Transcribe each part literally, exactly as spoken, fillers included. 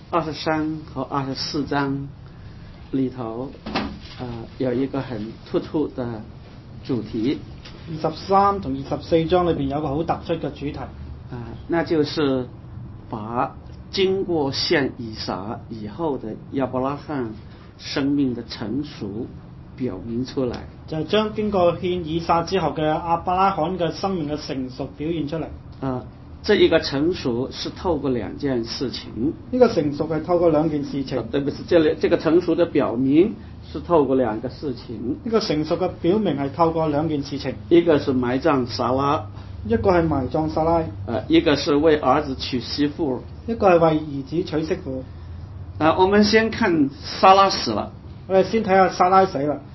二十三和二十四章里头，呃，有一個很突出的主題。 二十三同二十四章裏邊有個好突出嘅主題，啊、 呃，那就是把經過獻以撒以後的亞伯拉罕生命的成熟表明出來， 就係將經過獻以撒之後嘅亞伯拉罕嘅生命嘅成熟表現出嚟。 啊、呃，這一個成熟是透過兩件事情。 呢個成熟係透過兩件事情。 對不起，這這個成熟的表明是透過兩個事情。 呢個成熟嘅表明係透過兩件事情。 一個是埋葬撒拉， 一個係埋葬撒拉。 呃，一個是為兒子娶媳婦。 一個係為兒子娶媳婦。 啊、呃，我們先看撒拉死了。 我哋先睇下撒拉死啦。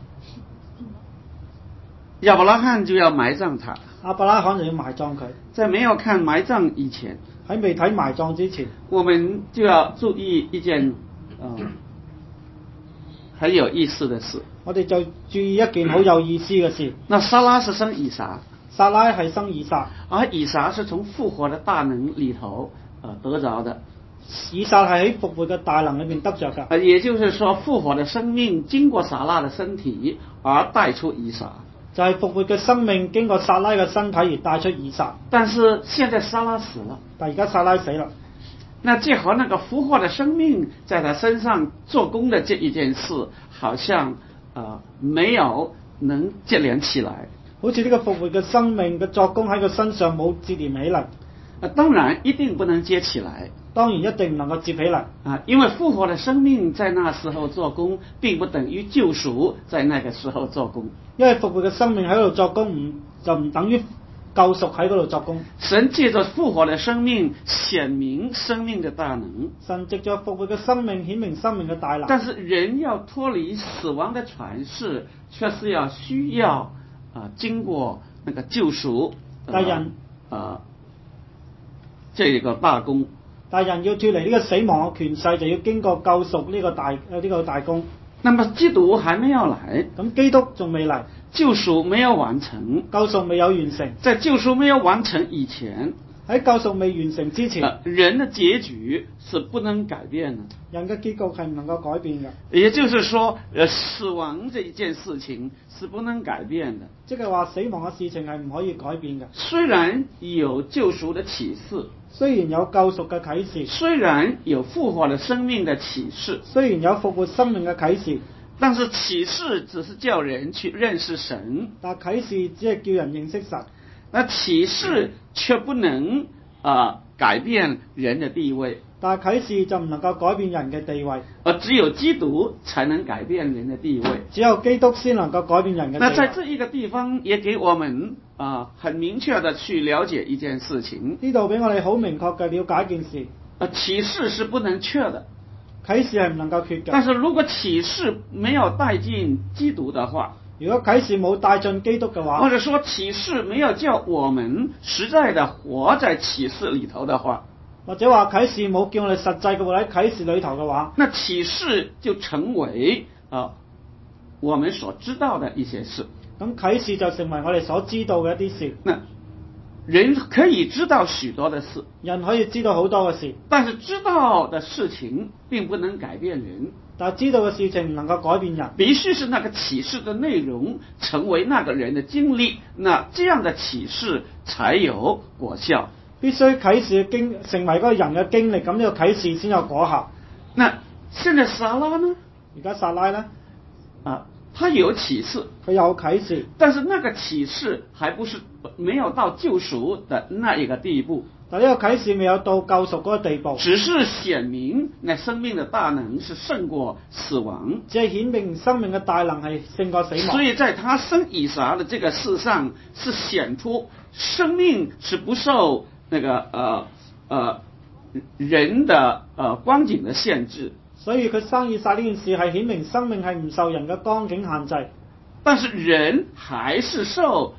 亞伯拉罕就要埋葬他。 亞伯拉罕就要埋葬佢。 在沒有看埋葬以前， 喺未睇埋葬之前， 我們就要注意一件，呃，很有意思的事。 我哋就注意一件好有意思嘅事。 那撒拉是生以撒， 撒拉係生以撒， 而以撒是從復活的大能裏頭，呃，得着的。 以撒係喺復活嘅大能裏面得着㗎。 也就是說，復活的生命經過撒拉的身體而帶出以撒。 就係復活嘅生命經過撒拉嘅身體而帶出以撒。 但是現在撒拉死了， 但而家撒拉死啦。 那這和那個復活的生命在他身上做工的這一件事，好像呃沒有能接連起來。 好似呢個復活嘅生命嘅作工喺佢身上冇接連起嚟。 呃，當然一定不能接起來。 當然一定唔能夠接起嚟啊，因為復活的生命在那時候做工，並不等於救贖在那個時候做工。 因為復活嘅生命喺度作工，唔就唔等於救贖喺嗰度作工。 神借着復活的生命顯明生命的大能。 神藉着復活嘅生命顯明生命嘅大能。 但是人要脫離死亡的權勢，卻是要需要啊、呃、經過那個救贖。 但人啊、呃呃，這個大功。 但人要脫離呢個死亡嘅權勢，就要經過救贖呢個大呢、這個大功。 那麼基督還沒有來， 咁基督仲未嚟， 救贖沒有完成， 救贖未有完成。 在救贖沒有完成以前， 喺救贖未完成之前， 呃、人的結局是不能改變的。 人嘅結局係唔能夠改變嘅。 也就是說，呃，死亡這一件事情是不能改變的。 即係話死亡嘅事情係唔可以改變嘅。 雖然有救贖的啟示， 雖然有救贖嘅啟示， 雖然有復活的生命的啟示， 雖然有復活生命嘅啟示， 但是啟示只是叫人去認識神， 但啟示只係叫人認識神。 那啟示卻不能啊、呃、改變人的地位。 但係啟示就唔能夠改變人嘅地位， 而只有基督才能改變人的地位。 只有基督先能夠改變人嘅地位。 那在這一個地方也給我們啊、呃、很明確的去了解一件事情。 呢度俾我哋好明確嘅了解一件事。 啊，啟示是不能缺的， 啟示係唔能夠缺嘅。 但是如果啟示沒有帶進基督的話， 如果啟示冇帶進基督嘅話， 或者說啟示沒有叫我們實在的活在啟示裏頭的話， 或者話啟示冇叫我哋實際嘅活喺啟示裏頭嘅話， 那啟示就成為啊、呃、我們所知道的一些事。 咁啟示就成為我哋所知道嘅一啲事。 那人可以知道許多的事， 人可以知道好多嘅事， 但是知道的事情並不能改變人。 但係知道嘅事情唔能夠改變人， 必須是那個啟示的內容成為那個人的經歷，那這樣的啟示才有果效。 必須啟示經成為嗰個人嘅經歷，咁呢個啟示先有果效。 那現在撒拉呢？ 而家撒拉呢？ 啊，他有啟示， 佢有啟示， 但是那個啟示還不是沒有到救贖的那一個地步。 但呢個啟示未有到救贖嗰個地步， 只是顯明那生命的大能是勝過死亡， 只係顯明生命嘅大能係勝過死亡。 所以在他生以撒的這個事上，是顯出生命是不受那個呃呃人的呃光景的限制。 所以佢生以撒呢件事係顯明生命係唔受人嘅光景限制， 但是人還是受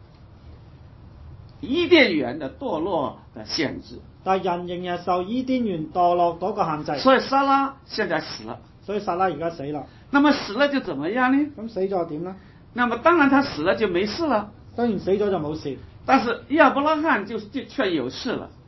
伊甸園的墮落的限制， 但人仍然受伊甸園墮落嗰個限制。 所以撒拉現在死了， 所以撒拉而家死啦。 那麼死了就怎麼樣呢？ 咁死咗點呢？ 那麼當然他死了就沒事了， 當然死咗就冇事， 但是亞伯拉罕就就卻有事了。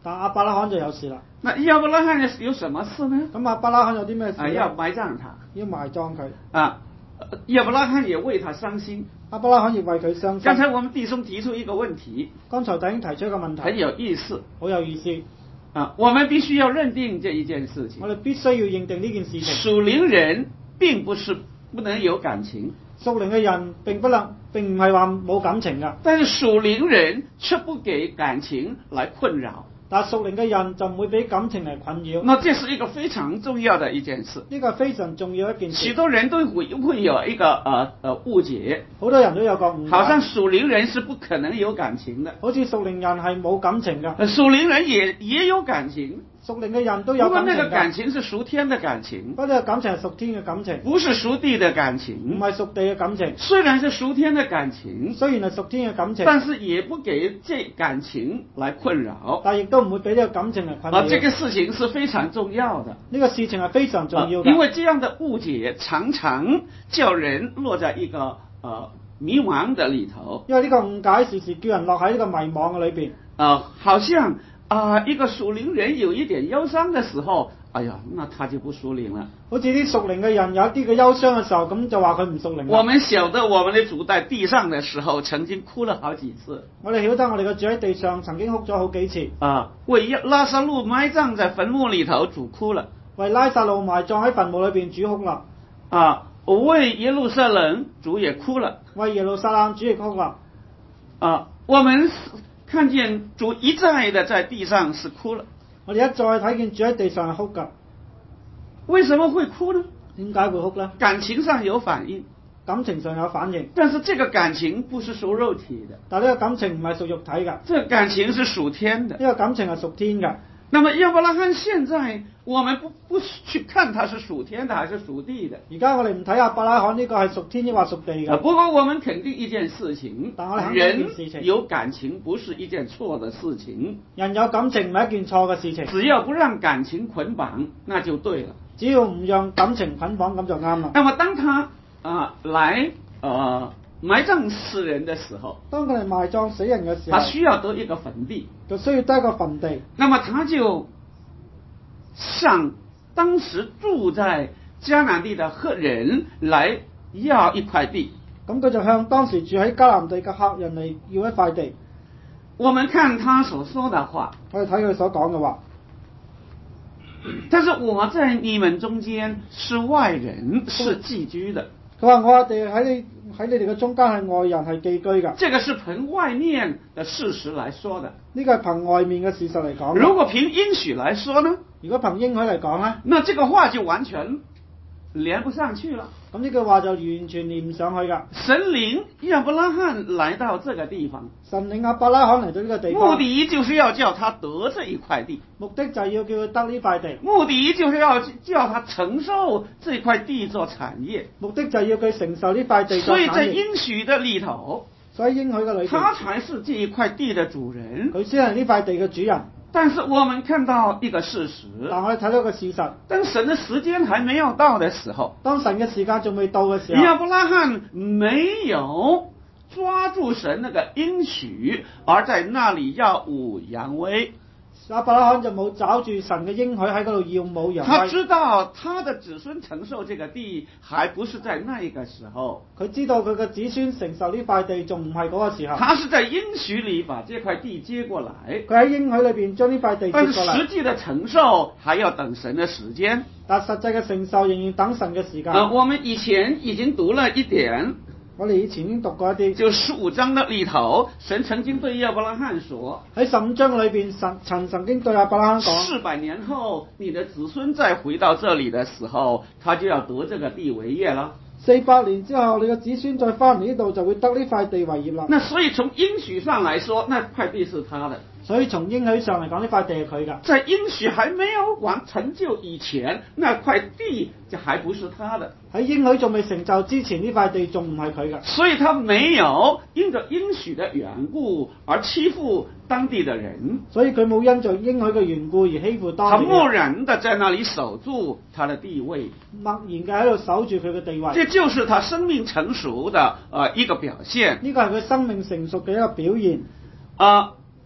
但亞伯拉罕就有事啦。 那亞伯拉罕有什麼事呢？ 咁亞伯拉罕有啲咩事啊， 呢？ 要埋葬他。 要埋葬佢。 啊，亞伯拉罕也為他傷心。 亞伯拉罕亦為佢傷心。 剛才我們弟兄提出一個問題， 剛才弟兄提出一個問題， 很有意思， 好有意思。 啊，我們必須要認定這一件事情。 我哋必須要認定呢件事情。 屬靈人並不是不能有感情， 屬靈嘅人並不能並唔係話冇感情㗎， 但是屬靈人卻不給感情來困擾。 但係屬靈嘅人就唔會俾感情嚟困擾。 那這是一個非常重要的一件事。 呢個係非常重要一件事。 許多人都會會有一個呃呃誤解， 好多人都有個誤解， 好像屬靈人是不可能有感情的。 好似屬靈人係冇感情㗎。 屬靈人也也有感情。 屬靈嘅人都有不過感情㗎。 那個感情是屬天的感情， 不過呢個感情係屬天嘅感情， 不是屬地的感唔情。 係屬地嘅感情。 雖然是屬天的感情， 雖然係屬天嘅感情， 但是也不給這感情來困擾。 但亦都唔會俾呢個感情嚟困擾。 啊，這個事情是非常重要的。 呢個事情係非常重要嘅， 啊，因為這樣的誤解常常叫人落在一個呃迷茫的裏頭。 因為呢個誤解時時叫人落喺呢個迷惘嘅裏邊。 啊，好像啊，一個屬靈人有一點憂傷的時候，哎呀，那他就不屬靈了。 好似啲屬靈嘅人有一啲嘅憂傷嘅時候，咁就話佢唔屬靈。 我們曉得我們的主在地上的時候，曾經哭了好幾次。 我哋曉得我哋嘅主喺地上曾經哭咗好幾次。 啊，為拉撒路埋葬在墳墓裏頭，主哭了。 為拉撒路埋葬喺墳墓裏邊，主哭啦。 啊，為耶路撒冷，主也哭了。 為耶路撒冷，主亦哭啦。 啊，我們看見主一再的在地上是哭了。 我哋一再睇見主喺地上係哭噶。 為什麼會哭呢？ 點解會哭呢？ 感情上有反應， 感情上有反應， 但是這個感情不是屬肉體的。 但呢個感情唔係屬肉體噶， 這個感情是屬天的。 呢個感情係屬天噶。 那麼亞伯拉罕現在，我們不不去看他是屬天的還是屬地的。 而家我哋唔睇亞伯拉罕呢個係屬天抑或屬地嘅。 不過我們肯定一件事情， 但我哋肯定一件事情， 人有感情不是一件錯的事情。 人有感情唔係一件錯嘅事情。 只要不讓感情捆綁，那就對了。 只要唔讓感情捆綁，咁就啱啦。 那麼當他啊、呃、來呃埋葬死人的時候， 當佢哋埋葬死人嘅時候， 他需要得一個墳地， 就需要得一個墳地。 那麼他就向當時住在迦南地的赫人來要一塊地。 咁佢就向當時住喺迦南地嘅客人嚟要一塊地。 我們看他所說的話， 我哋睇佢所講嘅話。 但是我在你們中間是外人，是寄居的。 佢話我哋喺你喺你哋嘅中間係外人，係寄居㗎。 這個是憑外面的事實來說的。 呢個係憑外面嘅事實嚟講。 如果憑應許來說呢？ 如果憑應許嚟講呢？ 那這個話就完全連不上去了。 咁呢句話就完全連唔上去㗎。 神領亞伯拉罕來到這個地方， 神領亞伯拉罕嚟到呢個地方， 目的就是要叫他得這一塊地。 目的就係要叫佢得呢塊地。 目的就是要叫他承受這塊地做產業。 目的就係要佢承受呢塊地做產業。 所以在應許的裏頭， 所以應許嘅裏頭， 他才是這一塊地的主人。 佢先係呢塊地嘅主人。 但是我們看到一個事實， 但我哋睇到一個事實， 當神的時間還沒有到的時候， 當神嘅時間仲未到嘅時候， 亞伯拉罕沒有抓住神那個應許，而在那裡耀武揚威。 亞伯拉罕就冇找住神嘅應許喺嗰度耀武揚威。 他知道他的子孫承受這個地，還不是在那一個時候。 佢知道佢嘅子孫承受呢塊地，仲唔係嗰個時候。 他是在應許裡把這塊地接過來。 佢喺應許裏邊將呢塊地接過嚟。 但是實際的承受還要等神的時間。 但實際嘅承受仍然等神嘅時間。 啊，我們以前已經讀了一點。 我哋以前已經讀過一啲， 就十五章的裏頭，神曾經對亞伯拉罕說： 喺十五章裏邊，神曾曾經對亞伯拉罕講， 四百年後，你的子孫再回到這裡的時候，他就要得這個地為業了。 四百年之後，你嘅子孫再翻嚟呢度，就會得呢塊地為業啦。 那所以從應許上來說，那塊地是他的。 所以從應許上嚟講，呢塊地係佢噶。 在應許還沒有完成就以前，那塊地就還不是他的。 喺應許仲未成就之前，呢塊地仲唔係佢噶。 所以他沒有因着應許的緣故而欺負當地的人。 所以佢冇因着應許嘅緣故而欺負當地人。 他默然的在那裡守住他的地位， 默然嘅喺度守住佢嘅地位。 這就是他生命成熟的呃一個表現。 呢個係佢生命成熟嘅一個表現。 啊、呃，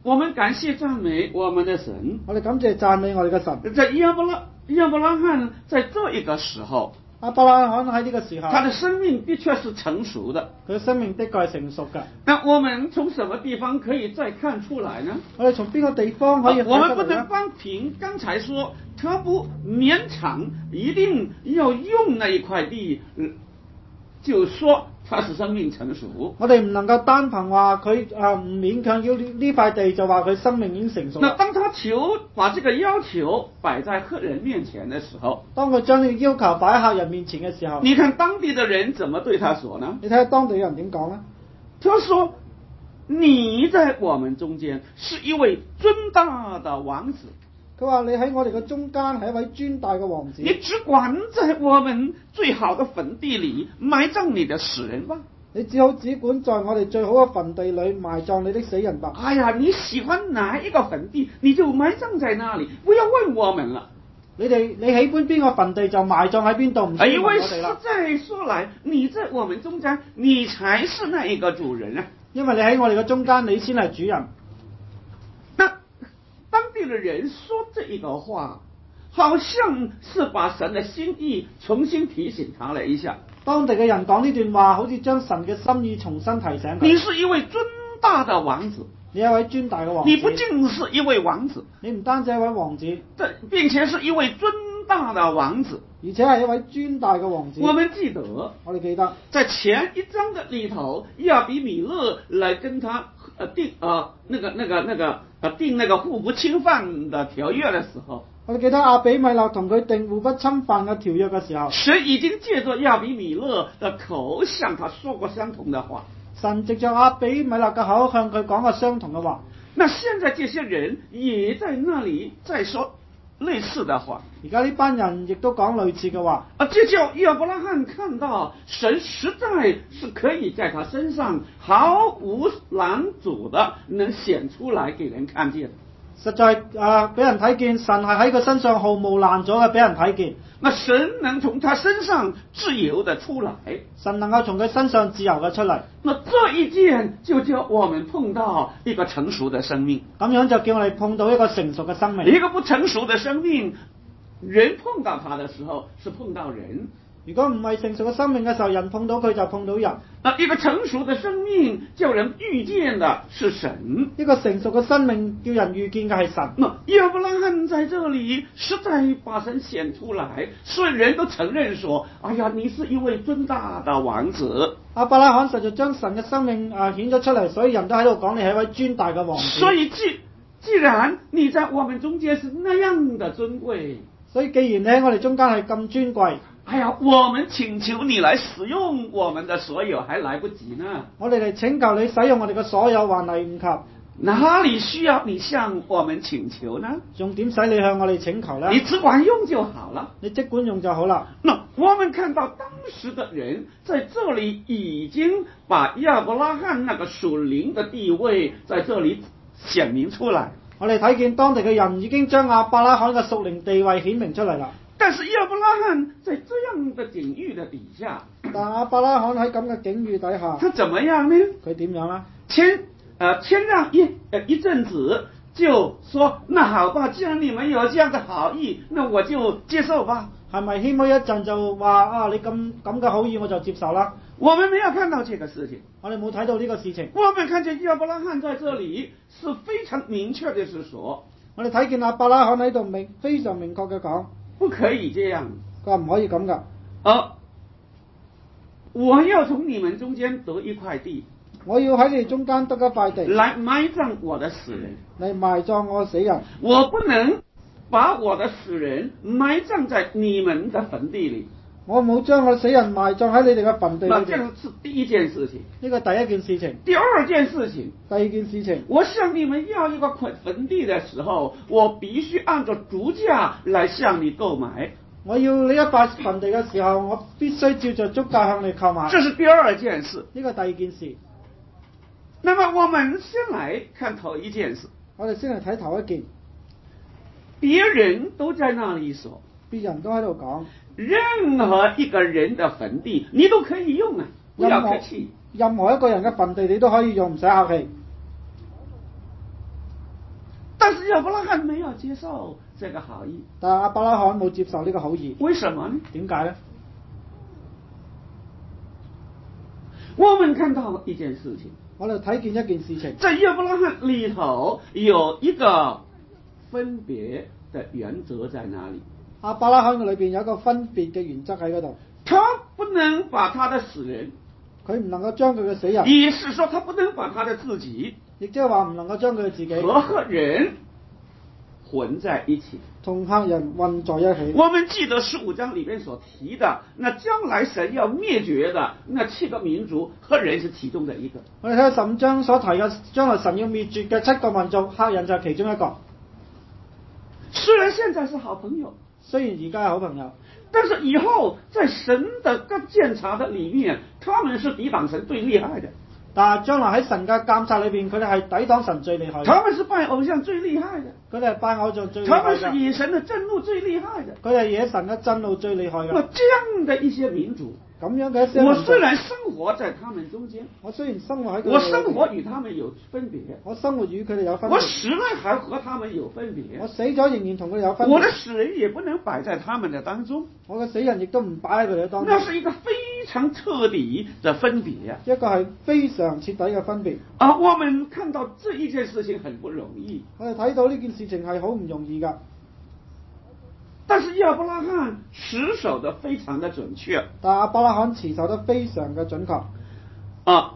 我們感謝讚美我們的神。 我哋感謝讚美我哋嘅神。 在亞伯拉亞伯拉罕在這一個時候， 亞伯拉罕喺呢個時候， 他的生命的確是成熟的。 佢嘅生命的確係成熟嘅。 那我們從什麼地方可以再看出來呢？ 我哋從邊個地方可以睇出嚟呢？ 我們不能光憑剛才說他不勉強一定要用那一塊地，就說他是生命成熟。 我哋唔能夠單憑話佢啊唔勉強要呢呢塊地就話佢生命已經成熟。 那當他求把這個要求擺在客人面前的時候， 當佢將呢個要求擺喺客人面前嘅時候， 你看當地的人怎麼對他說呢？ 你睇下當地人點講呢？ 他說：你在我們中間是一位尊大的王子。 佢話你喺我哋嘅中間係一位尊大嘅王子。 你只管在我們最好的墳地裏埋葬你的死人吧。 你只好只管在我哋最好嘅墳地裏埋葬你的死人吧。 哎呀，你喜歡哪一個墳地，你就埋葬在那裏，不要問我們了。 你哋你喜歡邊個墳地就埋葬喺邊度，唔需要問我哋啦。 因為實在說來，你在我們中間，你才是那一個主人啊。 因為你喺我哋嘅中間，你先係主人。 當地的人說這一個話，好像是把神的心意重新提醒他了一下。 當地嘅人講呢段話，好似將神嘅心意重新提醒佢。 你是一位尊大的王子， 你係一位尊大嘅王子。 你不僅是一位王子， 你唔單止係一位王子， 並且是一位尊大的王子， 而且係一位尊大嘅王子。 我們記得， 我哋記得， 在前一章的裏頭，亞比米勒來跟他呃定啊、呃、那個那個那個呃定那個互不侵犯的條約的時候， 我哋記得亞比米勒同佢定互不侵犯嘅條約嘅時候， 神已經借着亞比米勒的口向他說過相同的話。 神藉着亞比米勒嘅口向佢講過相同嘅話。 那現在這些人也在那裏在說類似的話。 而家呢班人亦都講類似嘅話。 啊，這叫亞伯拉罕看到神實在是可以在他身上毫無攔阻的能顯出來給人看見。 實在啊，俾人睇見神係喺佢身上毫無攔阻嘅，俾人睇見。 那神能從他身上自由的出來， 神能夠從佢身上自由嘅出嚟。 那這一件就叫我們碰到一個成熟的生命。 咁樣就叫我哋碰到一個成熟嘅生命。 一個不成熟的生命，人碰到他的時候是碰到人。 如果唔係成熟嘅生命嘅時候，人碰到佢就碰到人。 啊，一個成熟的生命叫人遇見的是神。 一個成熟嘅生命叫人遇見嘅係神。 那亞伯拉罕在這裏實在把神顯出來，所以人都承認說：哎呀，你是一位尊大的王子。 亞伯拉罕實在將神嘅生命啊顯咗出嚟，所以人都喺度講你係一位尊大嘅王子。 所以既既然你在我們中間是那樣的尊貴， 所以既然你喺我哋中間係咁尊貴， 哎呀，我們請求你來使用我們的所有，還來不及呢。 我哋嚟請求你使用我哋嘅所有，還嚟唔及。 哪裏需要你向我們請求呢？ 仲點使你向我哋請求呢？ 你只管用就好了。 你即管用就好啦。 那我們看到當時的人在這裏已經把亞伯拉罕那個屬靈的地位在這裏顯明出來。 我哋睇見當地嘅人已經將亞伯拉罕嘅屬靈地位顯明出嚟啦。 但是亞伯拉罕在這樣的境遇的底下， 但亞伯拉罕喺咁嘅境遇底下， 他怎麼樣呢？ 佢點樣呢？ 謙呃謙讓一呃一陣子，就說那好吧，既然你們有這樣的好意，那我就接受吧。 係咪謙虛一陣就話啊？你咁咁嘅好意我就接受啦？ 我們沒有看到這個事情， 我哋冇睇到呢個事情。 我們看見亞伯拉罕在這裏是非常明確的是說， 我哋睇見亞伯拉罕喺度明非常明確嘅講， 不可以這樣， 佢話唔可以咁噶。 啊，我要從你們中間得一塊地， 我要喺你哋中間得一塊地， 來埋葬我的死人， 嚟埋葬我死人。 我不能把我的死人埋葬在你們的墳地裏。 我冇將我死人埋葬喺你哋嘅墳地裏。 那這是第一件事情。 呢個第一件事情。 第二件事情。 第二件事情。 我向你們要一個墳地的時候，我必須按照足價來向你購買。 我要你一塊墳地嘅時候，我必須照着足價向你購買。 這是第二件事。 呢個第二件事。 那麼我們先來看頭一件事。 我哋先嚟睇頭一件。 別人都在那裡說， 別人都喺度講， 任何一個人的墳地你都可以用啊，不要客氣。 任何一個人嘅墳地你都可以用，唔使客氣。 亚伯拉罕没有接受这个好意。 但係亞伯拉罕冇接受呢個好意。 為什麼呢？ 點解呢？ 我們看到一件事情， 我哋睇見一件事情， 在亞伯拉罕裏頭有一個分別的原則在哪裡？ 亞伯拉罕嘅裏邊有一個分別嘅原則喺嗰度。 他不能把他的死人， 佢唔能夠將佢嘅死人， 也是說他不能把他的自己， 亦即係話唔能夠將佢自己和客人混在一起， 同客人混在一起。 我們記得十五章裏面所提的，那將來神要滅絕的那七個民族，客人是其中的一個。 我哋睇下十五章所提嘅將來神要滅絕嘅七個民族，客人就係其中一個。 雖然現在是好朋友， 雖然而家係好朋友， 但是以後在神的個檢查的裏面，他們是抵擋神最厲害的。 但係將來喺神嘅監察裏邊，佢哋係抵擋神最厲害嘅。 他們是拜偶像最厲害的， 佢哋係拜偶像最厲他害嘅。 們是以神的震怒最厲害的， 佢哋係惹神嘅震怒最厲害嘅。 那這樣的一些民族， 咁樣嘅一些民族， 我雖然生活在他們中間， 我雖然生活喺佢哋裏邊， 我生活與他們有分別， 我生活與佢哋有分別， 我死了還和他們有分別， 我死咗仍然同佢哋有分別。 我的死人也不能擺在他們的當中， 我嘅死人亦都唔擺喺佢哋當中。 那是一個非常徹底的分別呀、 一個係非常徹底嘅分別。 啊，我們看到這一件事情很不容易， 我哋睇到呢件事情係好唔容易㗎。 但是亞伯拉罕持守得非常的準確， 但亞伯拉罕持守得非常嘅準確。 啊，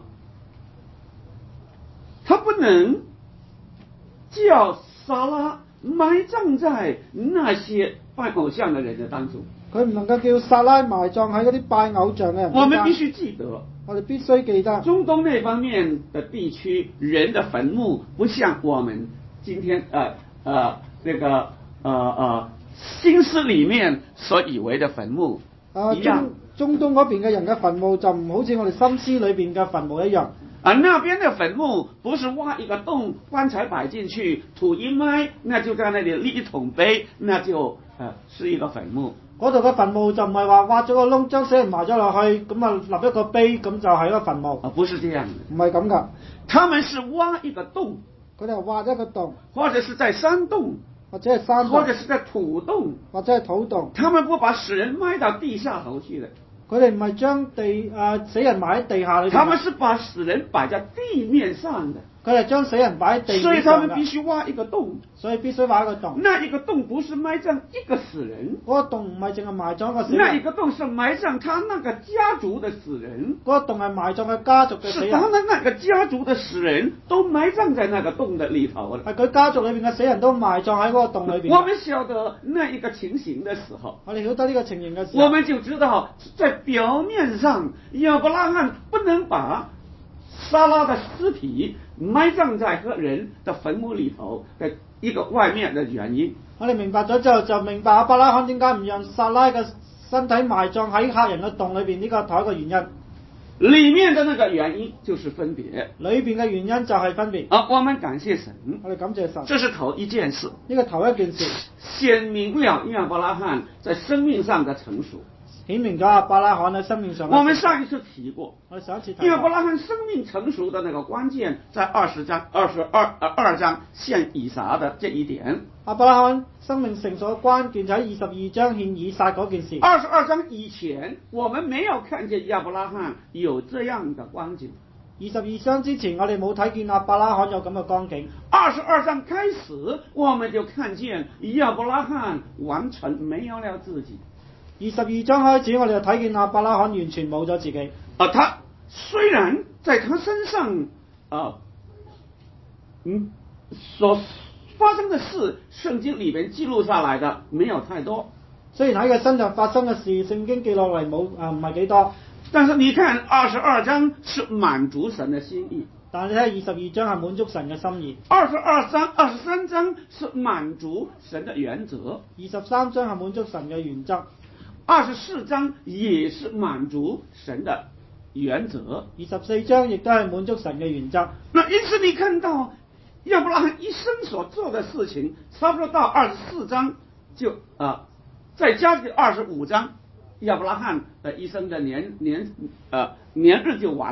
他不能叫撒拉埋葬在那些拜偶像的人的當中。 佢唔能夠叫撒拉埋葬喺嗰啲拜偶像嘅人。 我們必須記得， 我哋必須記得， 中東那方面的地區人的墳墓不像我們今天呃呃這個呃呃心思裏面所以為的墳墓一樣。 啊、中中東嗰邊嘅人嘅墳墓就唔好似我哋心思裏邊嘅墳墓一樣。 啊，那邊的墳墓不是挖一個洞，棺材擺進去，土一埋，那就在那裡立一桶碑，那就呃是一個墳墓。 嗰度嘅墳墓就唔係話挖咗個窿，將死人埋咗落去，咁啊立一個碑，咁就係一個墳墓。 啊，不是這樣的， 唔係咁噶。 他們是挖一個洞， 佢哋係挖一個洞， 或者是在山洞， 或者係山洞， 或者是在土洞， 或者係土洞。 他們不把死人埋到地下頭去的。 佢哋唔係將地啊、呃、死人埋喺地下裏邊。 他們是把死人擺在地面上的。 佢哋將死人擺喺地面上。 所以他們必須挖一個洞。 所以必須挖一個洞。 那一個洞不是埋葬一個死人。 嗰個洞唔係淨係埋葬一個死人。 那一個洞是埋葬他那個家族的死人。 嗰個洞係埋葬佢家族嘅死人。 是他們那個家族的死人都埋葬在那個洞的裏頭了。 係佢家族裏邊嘅死人都埋葬喺嗰個洞裏邊。 我們曉得那一個情形的時候， 我哋曉得呢個情形嘅時候， 我們就知道在表面上亞伯拉罕不能把撒拉的屍體埋葬在個人的墳墓裏頭的一個外面的原因。 我哋明白咗之後，就明白亞伯拉罕點解唔讓撒拉嘅身體埋葬喺客人嘅洞裏邊，呢個頭一個原因。 裏面的那個原因就是分別， 裏邊嘅原因就係分別。 啊，我們感謝神， 我哋感謝神。 這是頭一件事， 呢個頭一件事， 顯明了亞伯拉罕在生命上的成熟。 顯明咗亞伯拉罕喺生命上。 我們上一次提過， 我哋上一次提過。 亞伯拉罕生命成熟的那個關鍵，在二十章二十二呃二章獻以撒的這一點。 亞伯拉罕生命成熟嘅關鍵就喺二十二章獻以撒嗰件事。 二十二章以前，我們沒有看見亞伯拉罕有這樣的光景。 二十二章之前，我哋冇睇見亞伯拉罕有咁嘅光景。 二十二章開始，我們就看見亞伯拉罕完全沒有了自己。 二十二章開始，我哋就睇見亞伯拉罕完全冇咗自己。 啊，他雖然在他身上啊，嗯，所發生的事，聖經裏邊記錄下來的沒有太多。 雖然喺佢身上發生嘅事，聖經記落嚟冇啊，唔係幾多。 但是你看二十二章是滿足神的心意。 但係你睇二十二章係滿足神嘅心意。 二十二章、二十三章是滿足神的原則。 二十三章係滿足神嘅原則。 二十四章也是滿足神的原則。 二十四章亦都係滿足神嘅原則。 那因此你看到亞伯拉罕一生所做的事情，差不多到二十四章就啊、呃，再加上二十五章，亞伯拉罕的一生的年年呃年日就完了。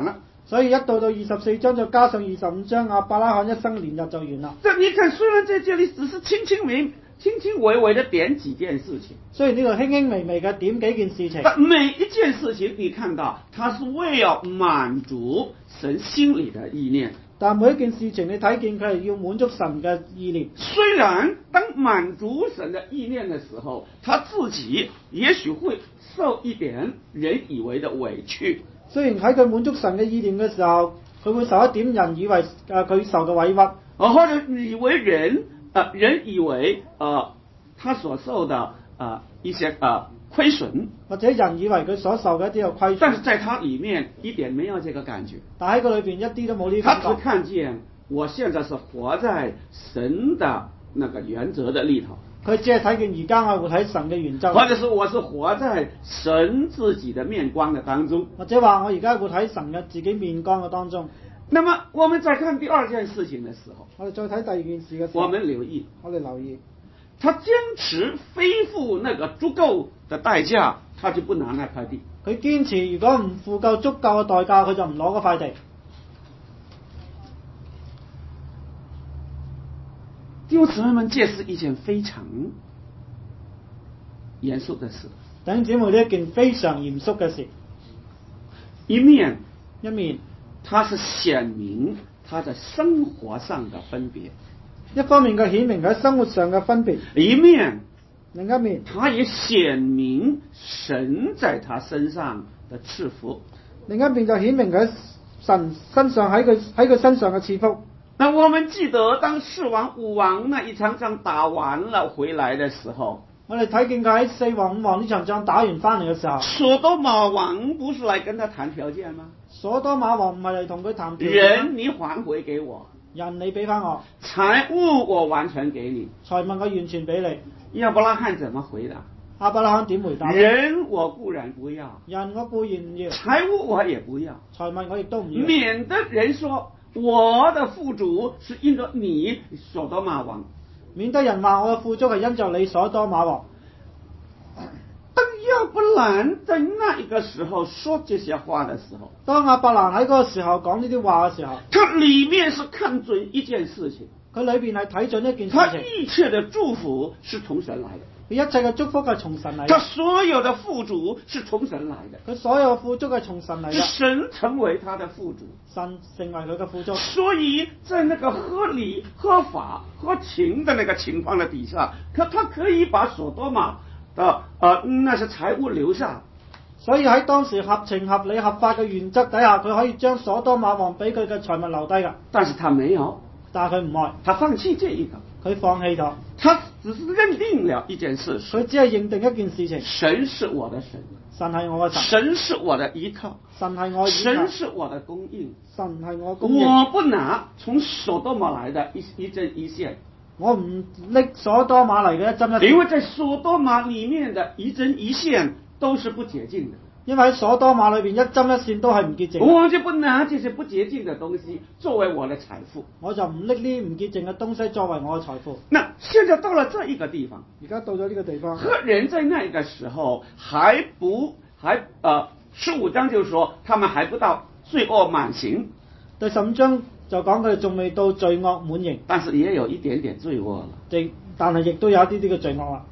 所以一到到二十四章就加上二十五章，亞伯拉罕一生年日就完啦。 這你看，雖然在這裡只是輕輕微、輕輕微微的點幾件事情， 雖然呢度輕輕微微嘅點幾件事情， 但每一件事情你看到，它是為了滿足神心裡的意念。 但每一件事情你睇見佢係要滿足神嘅意念。 雖然當滿足神的意念的時候，他自己也許會受一點人以為的委屈。 雖然喺佢滿足神嘅意念嘅時候，佢會受一點人以為誒佢受嘅委屈， 啊，或者以為人啊、呃，人以為啊、呃，他所受的啊、呃、一些啊、呃、虧損， 或者人以為佢所受嘅一啲嘅虧損， 但是在他裡面一點沒有這個感覺。 但喺佢裏邊一啲都冇呢個感覺。 他只看見我現在是活在神的那個原則的裡頭。 佢只係睇見而家我活喺神嘅原則， 或者是我是活在神自己的面光的當中， 或者話我而家活喺神嘅自己面光嘅當中。 那麼我們再看第二件事情的時候， 我哋再睇第二件事嘅時候， 我們留意， 我哋留意， 他堅持非付那個足夠的代價，他就不拿那塊地。 佢堅持如果唔付夠足夠嘅代價，佢就唔攞嗰塊地。 弟兄姊妹們，這是一件非常嚴肅的事。 弟兄姊妹，呢一件非常嚴肅嘅事。 一面一面， 它是顯明他在生活上的分別； 一方面佢顯明佢喺生活上嘅分別。 一面， 另一面， 它也顯明神在他身上的賜福。 另一面就顯明佢喺神身上喺佢喺佢身上嘅賜福。 那我們記得當四王五王那一場仗打完了回來的時候， 我哋睇見佢喺四王五王呢場仗打完翻嚟嘅時候， 所多瑪王不是來跟他談條件嗎？ 所多瑪王唔係嚟同佢談條件。 人你還回給我， 人你俾翻我， 財物我完全給你， 財物我完全俾你。 亞伯拉罕怎麼回答？ 亞伯拉罕點回答？ 人我固然不要， 人我固然唔要， 財物我也不要， 財物我亦都唔要， 免得人說我的富足是因着你所多瑪王， 免得人話我嘅富足係因着你所多瑪王。 但亞伯蘭在那一個時候說這些話的時候， 當亞伯蘭喺嗰個時候講呢啲話嘅時候， 他裏面是看準一件事情， 佢裏邊係睇準一件事情， 他一切的祝福是從神來的， 佢一切嘅祝福係從神嚟嘅， 他所有的富足是從神來的， 佢所有嘅富足係從神嚟是嘅， 神成為他的富足， 神成為佢嘅富足。 所以在那個合理、合法、合情的那個情況的底下，他他可以把所多瑪的呃那些財物留下。 所以喺當時合情合理合法嘅原則底下，佢可以將所多瑪王俾佢嘅財物留低㗎。 但是他沒有， 但係佢唔愛， 他放棄這一個， 佢放棄咗。 他只是認定了一件事， 佢只係認定一件事情： 神是我的神， 神係我嘅神， 神是我的依靠， 神係我依靠， 神是我的供應， 神係我供應。 我不拿從所多瑪來的一一針一線， 我唔拎所多瑪嚟嘅一針一線， 因為在所多瑪裡面的一針一線都是不潔淨的。 因為喺所多瑪裏邊一針一線都係唔潔淨， 我就不拿這些不潔淨的東西作為我的財富， 我就唔拎呢唔潔淨嘅東西作為我嘅財富。 那現在到了這一個地方， 而家到咗呢個地方， 赫人在那個時候還不還呃十五章就說他們還不到罪惡滿盈， 第十五章就講佢哋仲未到罪惡滿盈， 但是也有一點點罪惡了， 但係亦都有一啲啲嘅罪惡啦。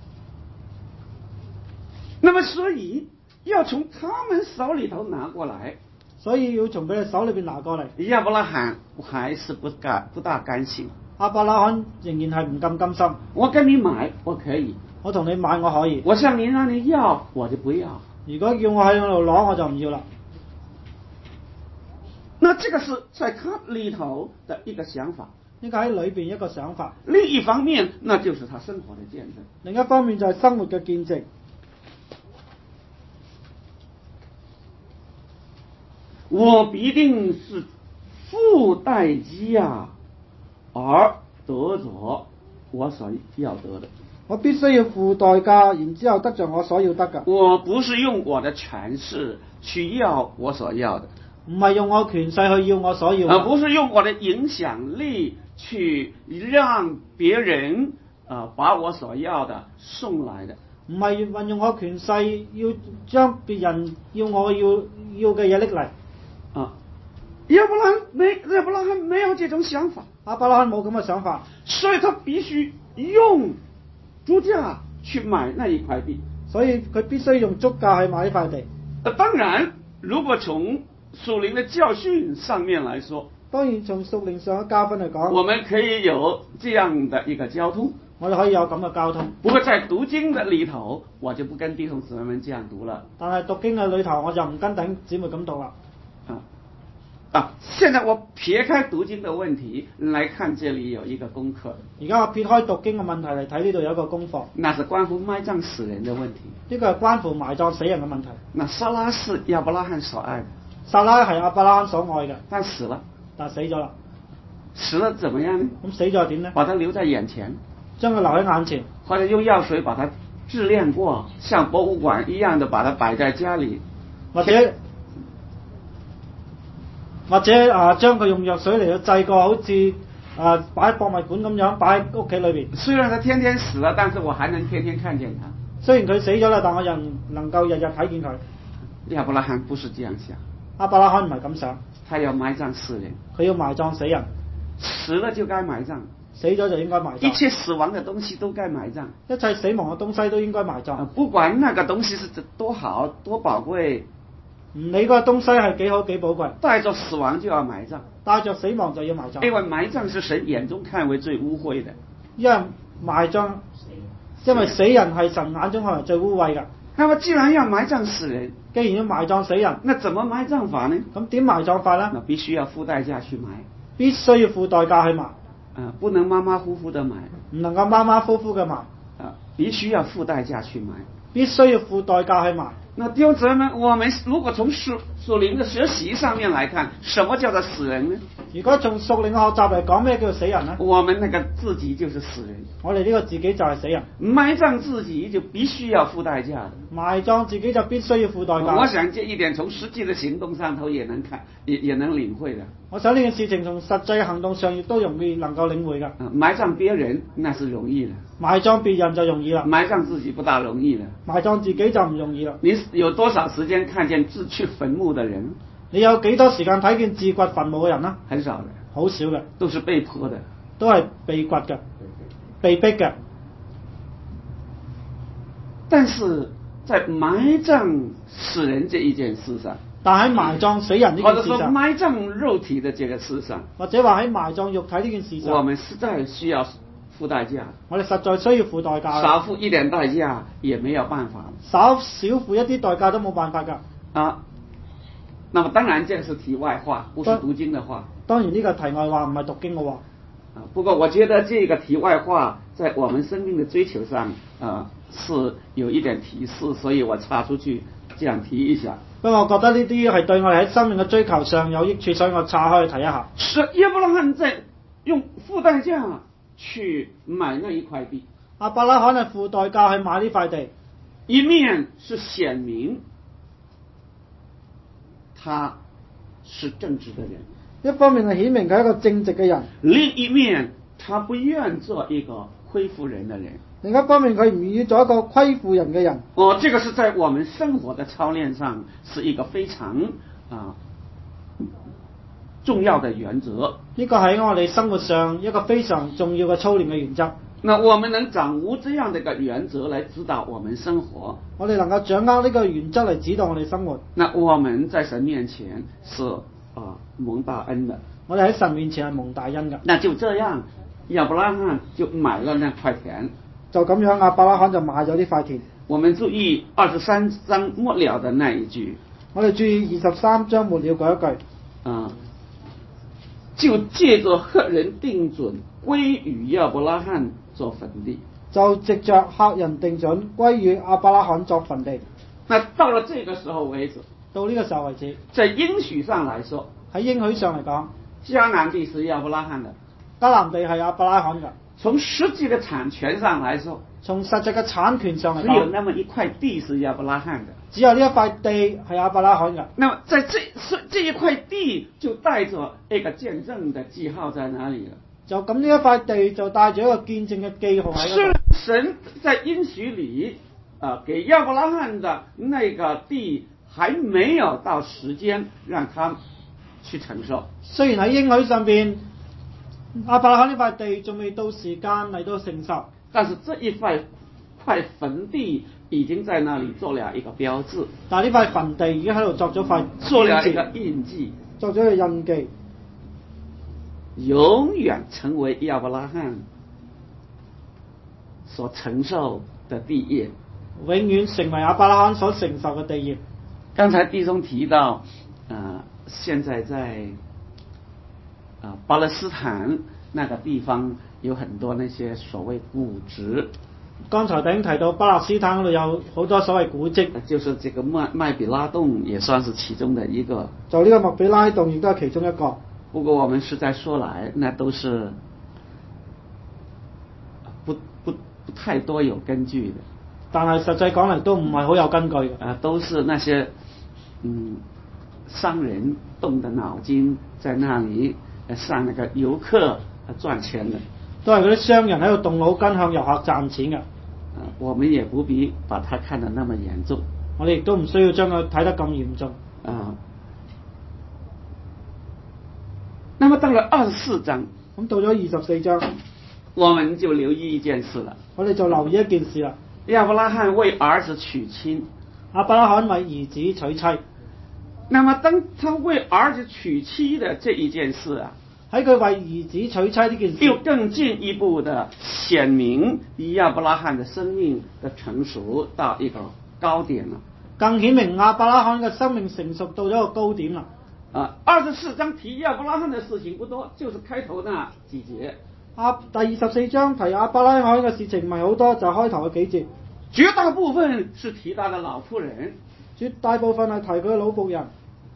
那麼所以要從他們手裏頭拿過來， 所以要從佢哋手裏邊拿過嚟。 亞伯拉罕還是不甘不大甘心， 亞伯拉罕仍然係唔咁甘心。 我跟你買我可以， 我同你買我可以， 我向你讓你要我就不要。 如果叫我喺嗰度攞我就唔要啦。 那這個是在他裏頭的一個想法， 呢個喺裏邊一個想法。 另一方面，那就是他生活的見證。 另一方面就係生活嘅見證。 我必定是付代價而得着我所要得的。 我必須要付代價，然之後得着我所要得嘅。 我不是用我的權勢去要我所要的， 唔係用我權勢去要我所要的， 而不是用我的影響力去讓別人啊把我所要的送來的。 唔係運用我權勢要將別人要我要要嘅嘢拎嚟。 啊， 亚伯拉罕没亚伯拉罕没有这种想法， 亞伯拉罕冇咁嘅想法， 所以他必須用足價去買那一塊地， 所以佢必須用足價去買呢塊地。 呃，當然，如果從屬靈的教訓上面來說， 當然從屬靈上嘅教訓嚟講， 我們可以有這樣的一個交通， 我哋可以有咁嘅交通。 不過在讀經的裏頭，我就不跟弟兄姊妹們這樣讀了。 但係讀經嘅裏頭，我就唔跟弟兄姊妹咁讀啦。 啊啊！現在我撇開讀經的問題來看，這裏有一個功課。 而家我撇開讀經嘅問題嚟睇，呢度有一個功課。 那是關乎埋葬死人的問題。 呢個係關乎埋葬死人嘅問題。 那撒拉是亞伯拉罕所愛的， 撒拉係亞伯拉罕所愛嘅， 但死了， 但死咗啦。 死了怎麼樣呢？ 咁死咗係點呢？ 把它留在眼前， 將佢留喺眼前， 或者用藥水把它冶煉過，像博物館一樣的把它擺在家裏， 或者或者啊將佢用藥水嚟到製過，好似啊擺喺博物館咁樣擺喺屋企裏邊。 雖然他天天死了，但是我還能天天看見他。 雖然佢死咗啦，但我仍能夠日日睇見佢。 亞伯拉罕不是這樣想， 亞伯拉罕唔係咁想， 他要埋葬死人， 佢要埋葬死人， 死了就該埋葬， 死咗就應該埋葬， 一切死亡的東西都該埋葬， 一切死亡嘅東西都應該埋葬， 啊，不管那個東西是多好多寶貴， 唔理嗰個東西係幾好幾寶貴， 帶着死亡就要埋葬， 帶着死亡就要埋葬， 因為埋葬是神眼中看為最污穢的， 因為埋葬，因為死人係神眼中看為最污穢嘅。 那麼既然要埋葬死人， 既然要埋葬死人， 那怎麼埋葬法呢？ 咁點埋葬法呢？ 那必須要付代價去埋， 必須要付代價去埋， 啊，不能馬馬虎虎的埋， 唔能夠馬馬虎虎嘅埋， 啊，必須要付代價去埋， 必須要付代價去埋。 那弟兄姊妹們，我們如果從屬屬靈的學習上面來看，什麼叫做死人呢？ 如果從屬靈嘅學習嚟講，咩叫做死人呢？ 我們那個自己就是死人， 我哋呢個自己就係死人， 埋葬自己就必須要付代價的， 埋葬自己就必須要付代價。 我想這一點從實際的行動上頭也能看，也也能領會的。 我想呢件事情從實際行動上亦都容易能夠領會㗎。 啊，埋葬別人那是容易的， 埋葬別人就容易啦， 埋葬自己不大容易的。 埋葬自己就唔容易啦。 你有多少時間看見自掘墳墓的人？ 你有幾多時間睇見自掘墳墓嘅人呢？ 很少的， 好少嘅， 都是被迫的， 都係被掘嘅，被逼嘅。 但是在埋葬死人這一件事上， 但喺埋葬死人呢件事上， 或者說埋葬肉體的這個事上， 或者話喺埋葬肉體呢件事上， 我們實在需要付代價。 我哋實在需要付代價。 少付一點代價也沒有辦法。 少少付一啲代價都冇辦法㗎。 啊，那麼當然這個是題外話，不是讀經的話。 當然呢個題外話唔係讀經嘅話。 啊，不過我覺得這個題外話在我們生命的追求上，啊，是有一點提示，所以我插出去這樣提一下。 不過我覺得呢啲係對我哋喺生命嘅追求上有益處，所以我岔開去提一下。 是亞伯拉罕在用付代價去買那一塊地。 亞伯拉罕係付代價去買呢塊地， 一面是顯明他是正直的人， 一方面係顯明佢係一個正直嘅人， 另一面他不願做一個虧負人的人。 另一方面佢唔願意做一個虧負人嘅人。 哦，這個是在我們生活的操練上是一個非常啊重要的原則。 呢個喺我哋生活上一個非常重要嘅操練嘅原則。 那我們能掌握這樣的一個原則來指導我們生活， 我哋能夠掌握呢個原則嚟指導我哋生活。 那我們在神面前是啊蒙大恩的。 我哋喺神面前係蒙大恩嘅。 那就這樣，亞伯拉罕就買了那塊田。 就咁樣，亞伯拉罕就買咗呢塊田。 我們注意二十三章末了的那一句。 我哋注意二十三章末了嗰一句。 啊，就借着赫人定準歸於亞伯拉罕作墳地。就藉着赫人定準歸於亞伯拉罕作墳地。 那到了這個時候為止， 到呢個時候為止， 在應許上來說， 喺應許上嚟講， 迦南地是亞伯拉罕的。 迦南地係亞伯拉罕嘅。 從實際的產權上來說， 從實際嘅產權上嚟講， 只有那麼一塊地是亞伯拉罕的。 只有呢一塊地係亞伯拉罕嘅。 那麼在這這一塊地就帶着一個見證的記號在哪裡了？ 就咁呢一塊地就帶住一個見證嘅記號喺度。 是神在應許裡啊，給亞伯拉罕的那個地還沒有到時間讓他去承受。 雖然喺應許上邊，亞伯拉罕呢塊地仲未到時間嚟到承受， 但是這一塊塊墳地已經在那裡做了一個標誌， 但係呢塊墳地已經喺度作咗塊做了一個印記， 作咗個印記， 永遠成為亞伯拉罕所承受的地業， 永遠成為亞伯拉罕所承受嘅地業。 剛才弟兄提到，呃，現在在啊、呃、巴勒斯坦那個地方有很多那些所謂古蹟。 剛才頂提到巴勒斯坦嗰度有好多所謂古蹟， 就是這個麥麥比拉洞也算是其中的一個。 就呢個麥比拉洞亦都係其中一個。 不過我們實在說來，那都是不不不太多有根據的。 但係實際講嚟都唔係好有根據嘅。 啊，都是那些嗯商人動的腦筋，在那裡向那個遊客賺錢的。 都係嗰啲商人喺度動腦筋向遊客賺錢嘅。 啊，我們也不必把它看得那麼嚴重。 我哋亦都唔需要將佢睇得咁嚴重。 啊。那麼到了二十四章， 咁到咗二十四章， 我們就留意一件事了。 我哋就留意一件事啦。 亞伯拉罕為兒子娶親， 亞伯拉罕為兒子娶妻。 那麼當他為兒子娶妻的這一件事啊， 喺佢為兒子娶妻呢件事， 又更進一步的顯明亞伯拉罕的生命的成熟到一個高點了。 更顯明亞伯拉罕嘅生命成熟到咗一個高點啦。 啊，二十四章提亞伯拉罕的事情不多，就是開頭那幾節。 啊，第二十四章提亞伯拉罕嘅事情唔係好多，就開頭嘅幾節。 絕大部分是提他的老僕人， 絕大部分係提佢嘅老僕人。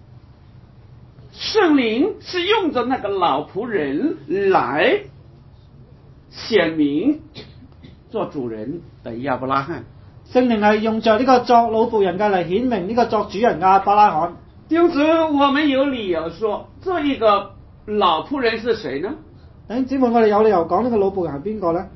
聖靈是用着那個老僕人來顯明做主人的亞伯拉罕。 聖靈係用着呢個作老僕人嘅嚟顯明呢個作主人嘅亞伯拉罕。 因此，我們有理由說，這一個老僕人是誰呢？ 弟兄姊妹，我哋有理由講呢個老僕人係邊個呢？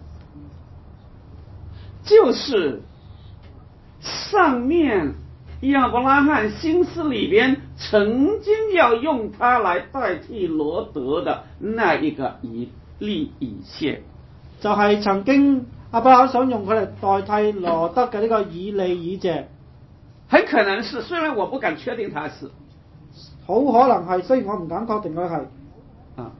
就是上面亞伯拉罕心思裏邊曾經要用他來代替羅德的那一個以利以謝， 就係、是、曾經亞伯拉罕想用佢嚟代替羅德嘅呢個以利以謝。 很可能是，雖然我不敢確定他是， 好可能係，雖然我唔敢確定佢係， 啊，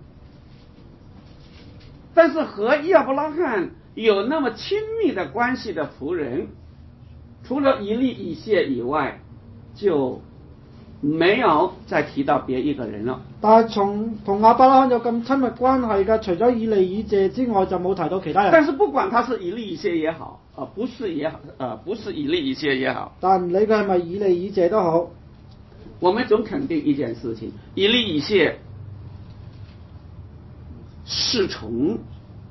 但是和亞伯拉罕有那麼親密的關係的僕人，除了以利以謝以外，就沒有再提到別一個人了。 但係從同亞伯拉罕有咁親密關係嘅，除咗以利以謝之外，就冇提到其他人。 但是不管他是以利以謝也好，啊，不是也好，啊，不是以利以謝也好， 但唔理佢係咪以利以謝都好， 我們總肯定一件事情：以利以謝是從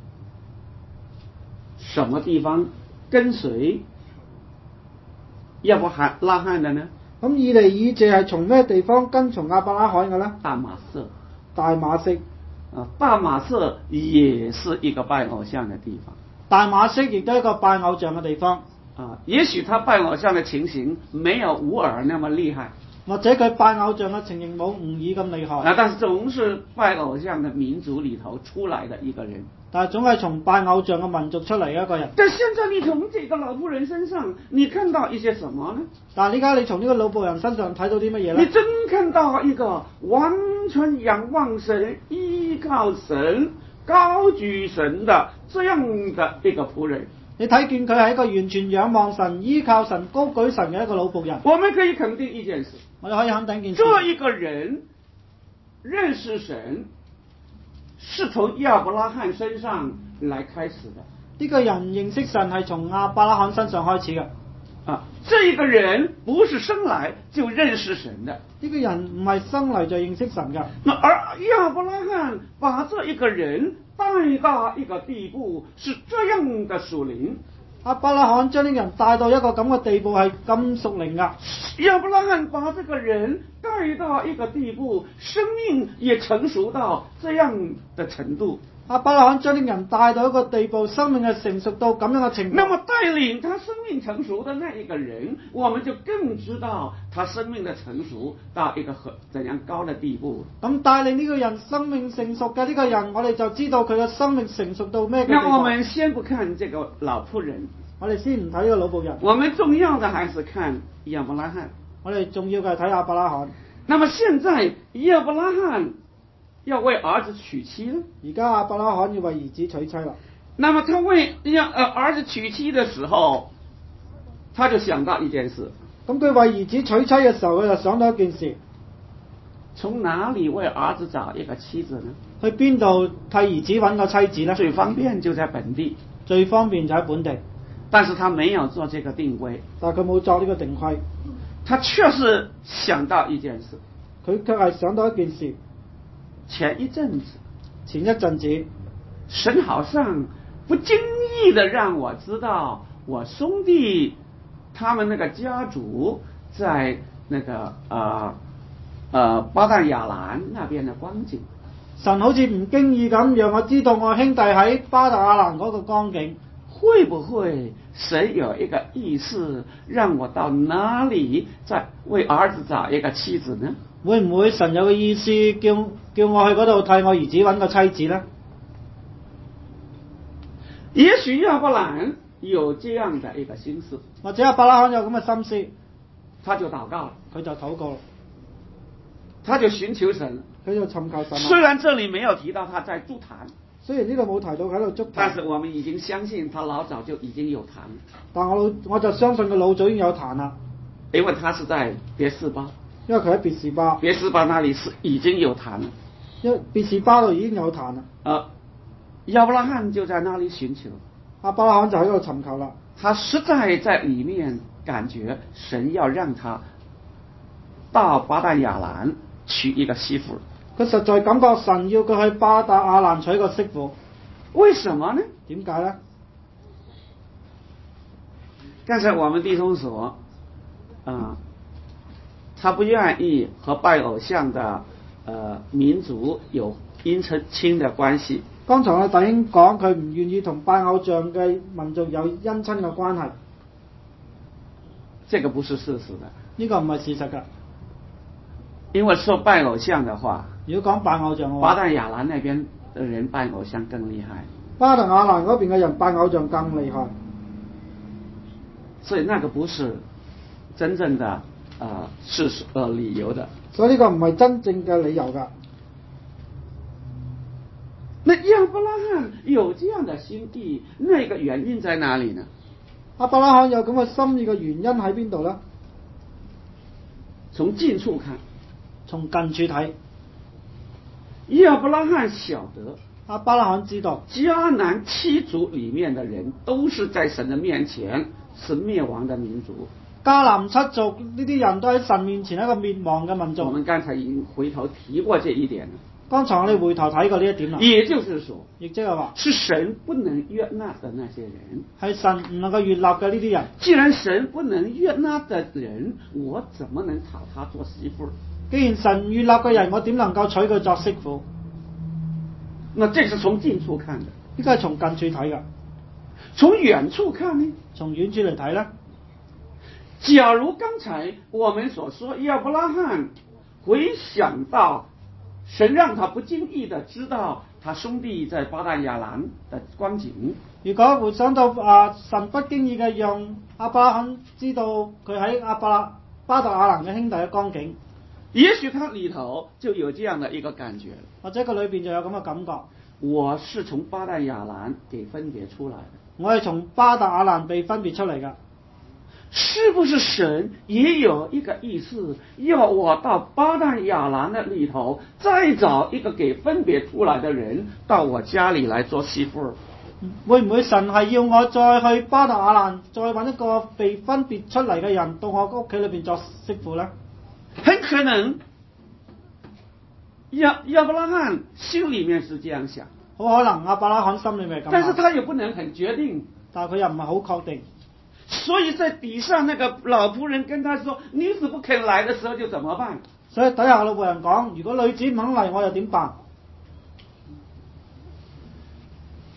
什麼地方跟隨亞伯拉罕的呢？ 咁以利以謝係從咩地方跟從亞伯拉罕嘅呢？ 大馬色。 大馬色啊，大馬色也是一個拜偶像的地方。 大馬色亦都係一個拜偶像嘅地方。 啊，也許他拜偶像的情形沒有烏爾那麼厲害， 或者佢拜偶像嘅情形冇吾爾咁厲害。 啊，但是總是拜偶像的民族裏頭出來的一個人。 但係總係從拜偶像嘅民族出嚟嘅一個人。 但現在你從這個老僕人身上，你看到一些什麼呢？ 但係依家你從呢個老僕人身上睇到啲乜嘢呢？ 你真看到一個完全仰望神、依靠神、高舉神的這樣的一個僕人。 你睇見佢係一個完全仰望神、依靠神、高舉神嘅一個老僕人。 我們可以肯定一件事， 我哋可以肯定一件事， 這一個人認識神是從亞伯拉罕身上來開始的。 呢個人認識神係從亞伯拉罕身上開始嘅。 啊，這一個人不是生來就認識神的。 呢個人唔係生嚟就認識神嘅。 那而亞伯拉罕把這一個人帶到一個地步，是這樣的屬靈。 亞伯拉罕將呢個人帶到一個咁嘅地步，係咁屬靈噶。 亞伯拉罕把這個人帶到一個地步，生命也成熟到這樣的程度。 亞伯拉罕將啲人帶到一個地步，生命係成熟到咁樣嘅程度。 那麼帶領他生命成熟的那一個人，我們就更知道他生命的成熟到一個很怎樣高的地步。 咁帶領呢個人生命成熟嘅呢個人，我哋就知道佢嘅生命成熟到咩嘅地步。 那我們先不看這個老僕人， 我哋先唔睇呢個老僕人。 我們重要的還是看亞伯拉罕。 我哋重要嘅係睇亞伯拉罕。 那麼現在亞伯拉罕要為兒子娶妻了。 而家亞伯拉罕要為兒子娶妻啦。 那麼他為要呃兒子娶妻的時候，他就想到一件事。 咁佢為兒子娶妻嘅時候，佢就想到一件事。 從哪裡為兒子找一個妻子呢？ 去邊度替兒子揾個妻子呢？ 最方便就在本地。 最方便就喺本地。 但是他沒有做這個定規。 但係佢冇作呢個定規。 他確實想到一件事。 佢卻係想到一件事。 前一陣子， 前一陣子， 神好像不經意的讓我知道我兄弟他們那個家族在那個呃呃巴旦亞蘭那邊的光景。 神好似唔經意咁讓我知道我兄弟喺巴旦亞蘭嗰個光景。 會不會神有一個意思讓我到哪裡再為兒子找一個妻子呢？ 會唔會神有個意思叫叫我去嗰度替我兒子揾個妻子呢？ 也許亞伯蘭有這樣的一個心思， 或者亞伯拉罕有咁嘅心思， 他就禱告了， 佢就禱告了， 他就尋求神， 佢就尋求神。 雖然這裡沒有提到他在築壇， 雖然呢度冇提到喺度築壇， 但是我們已經相信他老早就已經有壇。 但我我就相信佢老早已經有壇啦， 因為他是在別是巴。 因為佢喺別是巴， 別是巴那裡是已經有壇了， 因為別是巴度已經有壇啦。 呃，亞伯拉罕就在那裡尋求， 亞伯拉罕就喺度尋求啦。 他實在在裡面感覺神要讓他到巴旦亞蘭娶一個媳婦。 佢實在感覺神要佢去巴旦亞蘭娶個媳婦。 為什麼呢？ 點解呢？ 剛才我們弟兄說，啊、呃。他不願意和拜偶像的呃民族有姻親的關係。 剛才我弟兄講佢唔願意同拜偶像嘅民族有姻親嘅關係， 這個不是事實的。 呢個唔係事實㗎。 因為說拜偶像的話， 如果講拜偶像嘅話， 巴旦亞蘭那邊的人拜偶像更厲害。 巴旦亞蘭嗰邊嘅人拜偶像更厲害， 所以那個不是真正的。啊，是呃理由的， 所以呢個唔係真正嘅理由噶。 那亞伯拉罕有這樣的心意，那個原因在哪裡呢？ 亞伯拉罕有咁嘅心意嘅原因喺邊度呢？ 從近處看， 從近處睇， 亞伯拉罕曉得， 亞伯拉罕知道， 迦南七族裡面的人都是在神的面前是滅亡的民族。 迦南七族呢啲人都喺神面前係一個滅亡嘅民族。 我們剛才已經回頭提過這一點了。 剛才我哋回頭睇過呢一點啦。 也就是說， 亦即係話， 是神不能悅納的那些人， 係神唔能夠悅納嘅呢啲人。 既然神不能悅納的人，我怎麼能討他做媳婦？ 既然神悅納嘅人，我點能夠娶佢作媳婦？ 那這是從近處看的， 呢個係從近處睇㗎。 從遠處看呢？ 從遠處嚟睇呢？ 假如剛才我們所說亞伯拉罕回想到神讓他不經意的知道他兄弟在巴旦亞蘭的光景， 如果回想到啊神不經意嘅讓亞伯拉罕知道佢喺亞伯拉巴旦亞蘭嘅兄弟嘅光景， 也許他裏頭就有這樣的一個感覺， 或者佢裏邊就有咁嘅感覺。 我是從巴旦亞蘭給分別出來的， 我係從巴旦亞蘭被分別出嚟㗎。 是不是神也有一個意思，要我到巴旦亞蘭的裏頭再找一個給分別出來的人到我家裏來做媳婦？ 會唔會神係要我再去巴旦亞蘭再揾一個被分別出嚟嘅人到我屋企裏邊作媳婦呢？ 很可能亞亞伯拉罕心裏面是這樣想， 好可能亞伯拉罕心裏面咁， 但是他又不能很決定， 但係佢又唔係好確定。 所以在底下那個老僕人跟他說女子不肯來的時候就怎麼辦？ 所以底下老僕人講，如果女子唔肯嚟，我又點辦？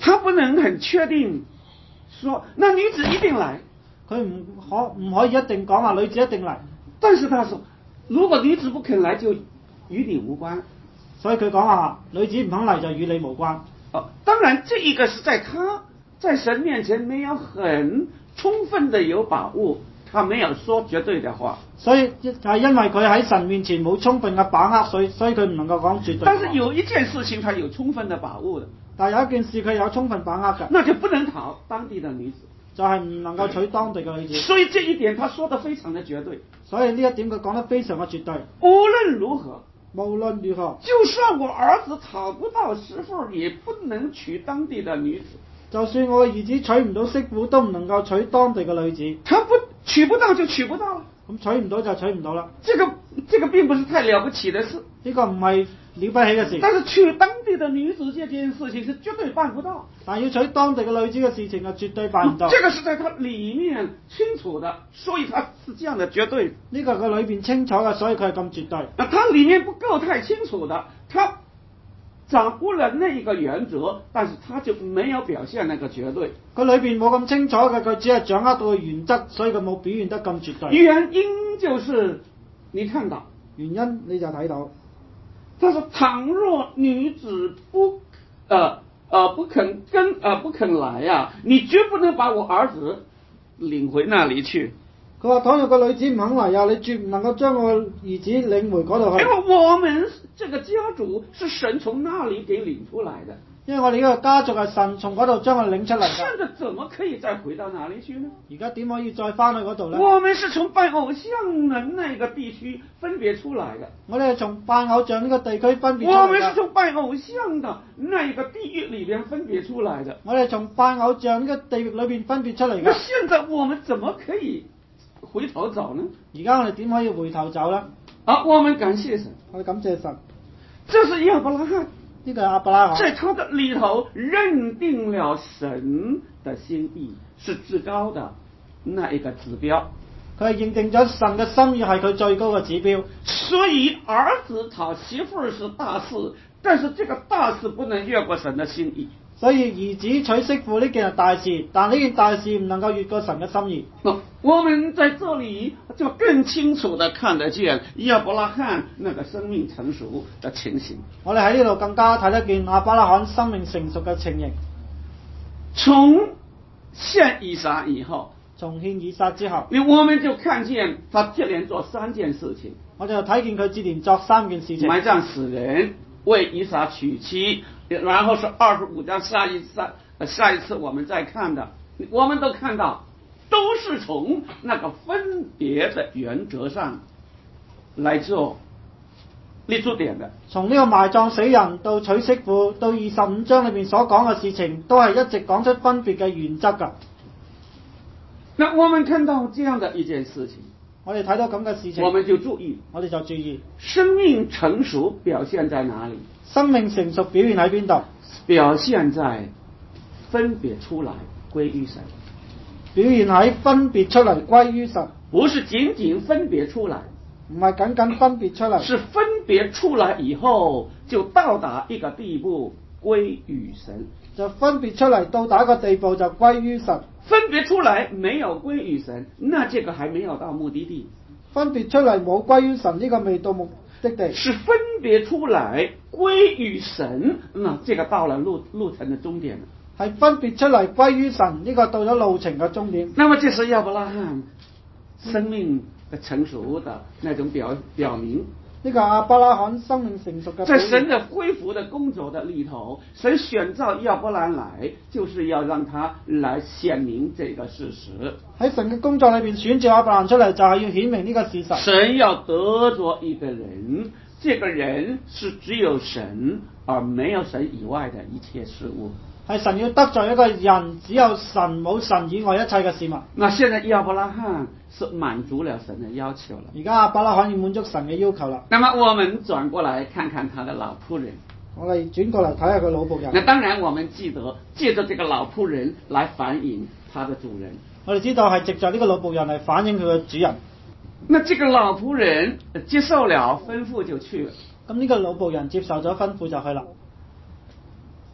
他不能很確定說那女子一定來， 佢唔可唔可以一定講話女子一定嚟， 但是他說如果女子不肯來就與你無關， 所以佢講話女子唔肯嚟就與你無關。 哦，當然這一個是在他在神面前沒有很充分的有把握，他沒有說絕對的話， 所以係因為佢喺神面前冇充分嘅把握，所以所以佢唔能夠講絕對。 但是有一件事情他有充分的把握的， 但有一件事佢有充分把握嘅， 那就不能討當地的女子， 就係唔能夠娶當地嘅女子。 所以這一點他說得非常的絕對， 所以呢一點佢講得非常嘅絕對。 無論如何， 無論如何， 就算我兒子討不到媳婦，也不能娶當地的女子。 就算我嘅兒子娶唔到媳婦，都唔能夠娶當地嘅女子。 他不娶不到就娶不到了， 咁娶唔到就娶唔到啦。 這個這個並不是太了不起的事， 呢個唔係了不起嘅事。 但是娶當地的女子這件事情是絕對辦不到。 但要娶當地嘅女子嘅事情係絕對辦唔到。 這個是在他裏面清楚的，所以他是這樣的絕對。 呢個佢裏邊清楚嘅，所以佢係咁絕對。 啊，他裏面不夠太清楚的，他掌握了那一個原則，但是他就沒有表現那個絕對。 佢裏邊冇咁清楚嘅，佢只係掌握到個原則，所以佢冇表現得咁絕對。 原因就是你看到， 原因你就睇到， 他說倘若女子不，呃呃不肯跟呃不肯來啊，你絕不能把我兒子領回那裡去。 佢話倘若個女子唔肯嚟啊，你絕唔能夠將我兒子領回嗰度去。 因為我們這個家族是神從那裡給領出來的， 因為我哋呢個家族係神從嗰度將我領出嚟嘅。 現在怎麼可以再回到哪裡去呢？ 而家點可以再翻去嗰度呢？ 我們是從拜偶像的那個地區分別出來的， 我哋係從拜偶像呢個地區分別出嚟嘅。 我們是從拜偶像的那個地域裡邊分別出來的。 我哋從拜偶像呢個地域裏邊分別出嚟嘅。 那現在我們怎麼可以回頭走呢？ 而家我哋點可以回頭走呢？ 啊，我們感謝神， 我哋感謝神。 這是亞伯拉罕， 呢個係亞伯拉罕， 在他的裡頭認定了神的心意是至高的那一個指標， 佢係認定咗神嘅心意係佢最高嘅指標。 所以兒子討媳婦是大事，但是這個大事不能越過神的心意。 所以兒子娶媳婦呢件係大事，但呢件大事唔能夠越過神嘅心意。 我們在這裡就更清楚地看得見亞伯拉罕那個生命成熟的情形。 我哋喺呢度更加睇得見亞伯拉罕生命成熟嘅情形。 從獻以撒以後， 從獻以撒之後， 我們就看見他接連做三件事情。 我哋就睇見佢接連作三件事情： 埋葬死人，為以撒娶妻，然後是二十五章下一次，下一次我們再看的，我們都看到，都是從那個分別的原則上來做立足點的。 從呢個埋葬死人到娶媳婦，到二十五章裏面所講嘅事情，都係一直講出分別嘅原則㗎。 那我們看到這樣的一件事情， 我哋睇到咁嘅事情， 我們就注意， 我哋就注意生命成熟表現在哪裡？ 生命成熟表現喺邊度？ 表現在分別出來歸於神。 表現喺分別出嚟歸於神， 不是僅僅分別出來， 唔係僅僅分別出嚟， 是分別出來以後就到達一個地步歸於神。 就分別出嚟到達一個地步就歸於神。 分別出來沒有歸於神，那這個還沒有到目的地。 分別出嚟冇歸於神，呢個未到目的地。 是分別出來歸於神，那這個到了路路程的終點了。 係分別出嚟歸於神，呢個到咗路程嘅終點。 那麼這是亞伯拉罕生命的成熟的那種表表明。 呢個亞伯拉罕生命成熟嘅。 在神的恢復的工作的裏頭，神選召亞伯蘭來，就是要讓他來顯明這個事實。 喺神嘅工作裏邊選召亞伯蘭出嚟，就係要顯明呢個事實。 神要得着一個人，這個人是只有神而沒有神以外的一切事物。 係神要得罪一個人，只有神冇神以外一切嘅事物。 那現在亞伯拉罕是滿足了神的要求了。 而家亞伯拉罕要滿足神嘅要求啦。 那麼我們轉過來看看他的老僕人。 我哋轉過嚟睇下佢老僕人。 那當然我們記得借着這個老僕人來反映他的主人。 我哋知道係藉着呢個老僕人嚟反映佢嘅主人。 那這個老僕人接受了吩咐就去了。 咁呢個老僕人接受咗吩咐就去啦。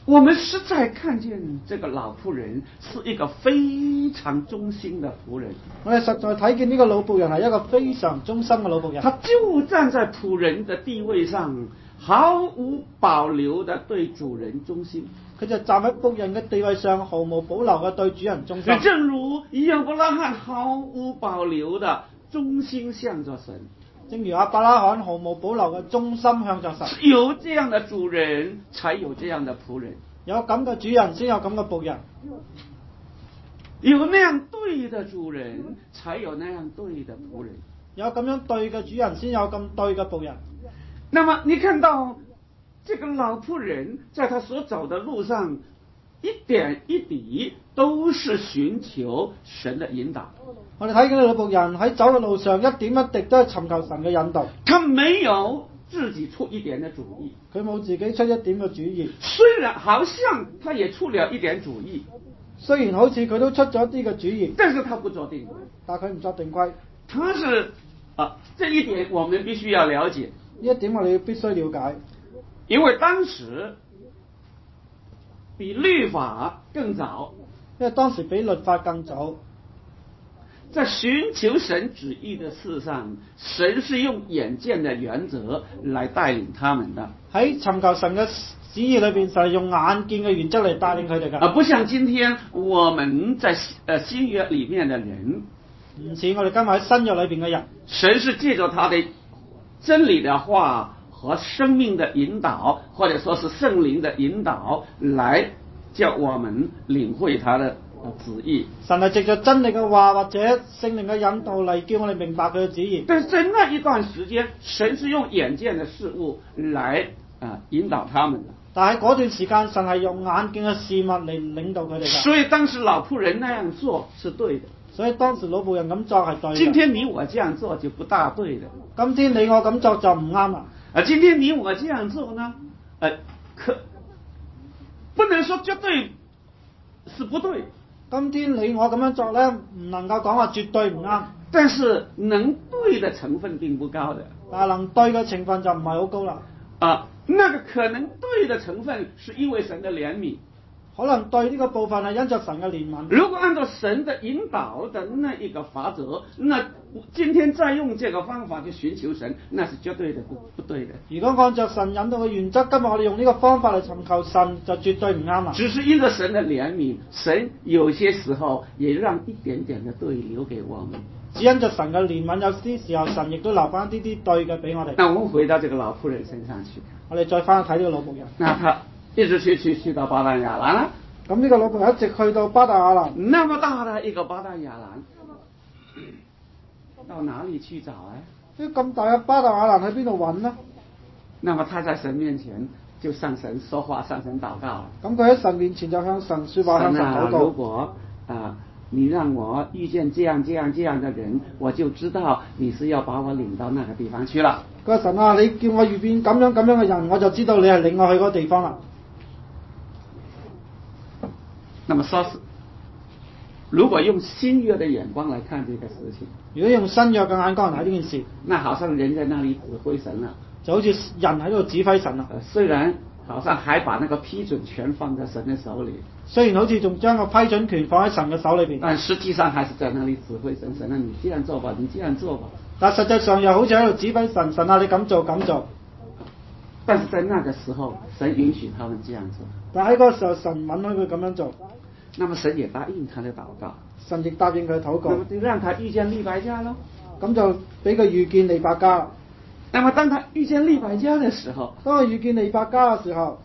我們實在看見這個老僕人是一個非常忠心的僕人。 我哋實在睇見呢個老僕人係一個非常忠心嘅老僕人。 他就站在僕人的地位上，毫無保留地對主人忠心。 佢就站喺僕人嘅地位上，毫無保留嘅對主人忠心。 正如亞伯拉罕毫無保留地忠心向着神。 正如亞伯拉罕毫無保留嘅忠心向着神。 有這樣的主人，才有這樣的僕人。 有咁嘅主人，先有咁嘅僕人。 有那樣對的主人，才有那樣對的僕人。 有咁樣對嘅主人，先有咁對嘅僕人。 那麼你看到這個老僕人，在他所走的路上，一點一滴都是尋求神的引導。 我哋睇見老僕人喺走嘅路上，一點一滴都係尋求神嘅引導。 他沒有自己出一點的主意， 佢冇自己出一點嘅主意。 雖然好像他也出了一點主意， 雖然好似佢都出咗啲嘅主意， 但是他不做定規。 但佢唔作定規。 他是啊，這一點我們必須要了解。 呢一點我哋要必須了解， 因為當時比律法更早， 因為當時比律法更早。 在尋求神旨意的事上，神是用眼見的原則來帶領他們的。 喺尋求神嘅旨意裏邊，就係用眼見嘅原則嚟帶領佢哋嘅。 而不像今天我們在呃新約裏面的人， 唔似我哋今日喺新約裏邊嘅人， 神是借着他的真理的話和生命的引導，或者說是聖靈的引導，來叫我們領會他的旨意。 神係藉着真理嘅話或者聖靈嘅引導嚟叫我哋明白佢嘅旨意。 但是在那一段時間，神是用眼見的事物來啊引導他們的。 但係嗰段時間，神係用眼見嘅事物嚟領導佢哋嘅。 所以當時老僕人那樣做是對的。 所以當時老僕人咁做係對嘅。 今天你我這樣做就不大對的。 今天你我咁做就唔啱啦。 啊，今天你我這樣做呢，呃，可不能說絕對是不對。 今天你我咁樣做呢，唔能夠講話絕對唔啱。 但是能對的成分並不高的。 但係能對嘅成分就唔係好高啦。 啊，那個可能對的成分是因為神的憐憫。 可能對呢個部分係因着神嘅憐憫。 如果按照神的引導的那一個法則，那今天再用這個方法去尋求神，那是絕對的不不對的。 如果按照神引導嘅原則，今日我哋用呢個方法嚟尋求神，就絕對唔啱啦。 只是因着神的憐憫，神有些時候也讓一點點的對留給我們。 只因着神嘅憐憫，有啲時候神亦都留翻啲啲對嘅俾我哋。 那我們回到這個老僕人身上去， 我哋再翻去睇呢個老僕人。 那他一直去去去到巴旦亞蘭啦。 咁呢個老僕人一直去到巴旦亞蘭。 那麼大的一個巴旦亞蘭，到哪裡去找啊？ 呢咁大嘅巴旦亞蘭喺邊度揾呢？ 那麼他在神面前就向神說話，向神禱告了。 咁佢喺神面前就向神說話，向神禱告。 如果啊，你讓我遇見這樣這樣這樣的人，我就知道你是要把我領到那個地方去了。 佢話神啊，你叫我遇見咁樣咁樣嘅人，我就知道你係領我去嗰個地方啦。 那麼說是，如果用新約的眼光來看這個事情， 如果用新約嘅眼光嚟睇呢件事， 那好像人在那裡指揮神了， 就好似人喺度指揮神啦。 呃，雖然好像還把那個批准權放在神的手裡， 雖然好似仲將個批准權放喺神嘅手裏邊， 但實際上還是在那裡指揮神。神啊，你這樣做吧，你這樣做吧。 但實際上又好似喺度指揮神，神啊，你咁做咁做。 但是在那個時候，神允許他們這樣做。 但喺嗰個時候，神允許佢咁樣做。 那麼神也答應他的禱告。 神亦答應佢禱告。 那麼就讓他遇見利百加咯。 咁就俾佢遇見利百加。 那麼當他遇見利百加的時候， 當佢遇見利百加嘅時候，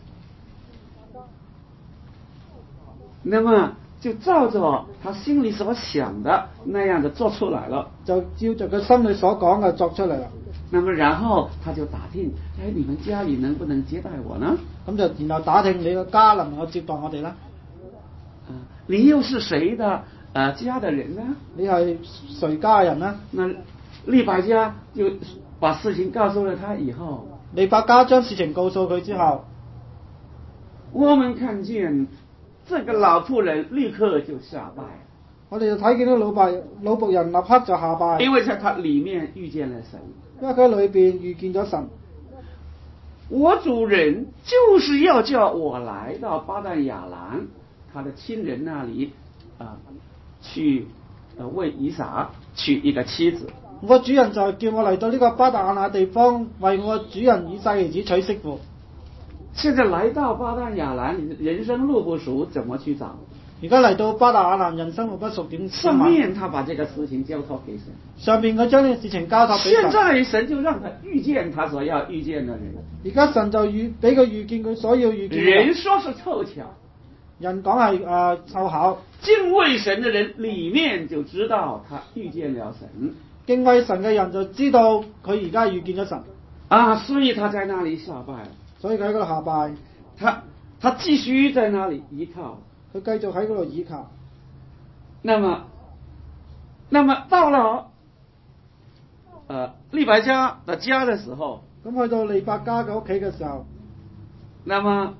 那麼就照着他心裡所想的那樣的做出來了。 就照着佢心裡所講嘅作出嚟啦。 那麼然後他就打聽，哎，你們家裡能不能接待我呢？ 咁就然後打聽你個家能唔能夠接待我哋呢？ 啊，你又是誰的呃家的人呢？ 你係誰家嘅人呢？ 那利百加就把事情告訴了他以後， 利百加將事情告訴佢之後， 我們看見這個老僕人立刻就下拜。 我哋就睇見到老伯老僕人立刻就下拜， 因為在他裡面遇見了神。 因為佢喺裏邊遇見咗神。 我主人就是要叫我来到巴旦亚兰他的亲人那里啊、呃，去呃为以撒娶一個妻子。 我主人就叫我嚟到呢個巴旦亞蘭地方，為我主人以撒兒子娶媳婦。 現在來到巴旦亞蘭，人生路不熟，怎麼去找？ 而家嚟到巴旦亞蘭，人生路不熟，點？ 上面他把這個事情交託給神， 上面佢將呢個事情交託俾神。 現在神就讓他遇見他所要遇見的人。 而家神就遇俾佢遇見佢所要遇見嘅人。 人說是湊巧， 人講係誒湊巧。 敬畏神的人裏面就知道他遇見了神。 敬畏神嘅人就知道佢而家遇見咗神。 啊，所以他在那裡下拜。 所以佢喺嗰度下拜。 他他繼續在那裡依靠。 佢繼續喺嗰度依靠。 那麼，那麼到了，呃，利百加的家的時候， 咁去到利百加嘅屋企嘅時候， 那麼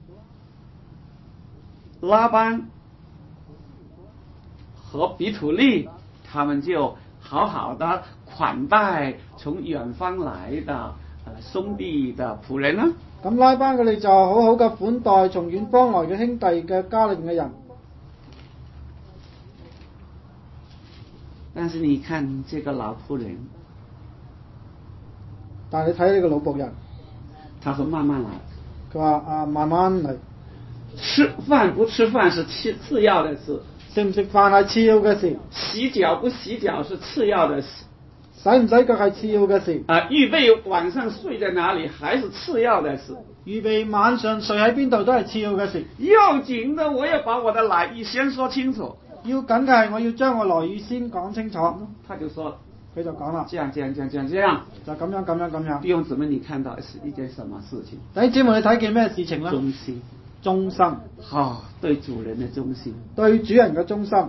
拉班和比土利他們就好好的款待從遠方來的呃兄弟的僕人啦。 咁拉班佢哋就好好嘅款待從遠方來嘅兄弟嘅家裏面嘅人。 但是你看這個老僕人， 但係你睇呢個老僕人， 他說慢慢來， 佢話啊慢慢嚟， 吃飯不吃飯是次次要的事， 食唔食飯係次要嘅事， 洗腳不洗腳是次要的事， 洗唔洗腳係次要嘅事， 啊，預備晚上睡在哪裡還是次要的事， 預備晚上睡喺邊度都係次要嘅事。 要緊的我要把我的來意先說清楚。 要緊嘅係我要將我來意先講清楚。 他就說， 佢就講啦， 這樣這樣這樣這樣這樣， 就咁樣咁樣咁樣。 弟兄姊妹，你看到是一件什麼事情？ 弟兄姊妹，你睇見咩事情呢？ 忠心， 忠心。 好、哦，對主人的忠心， 對主人嘅忠心。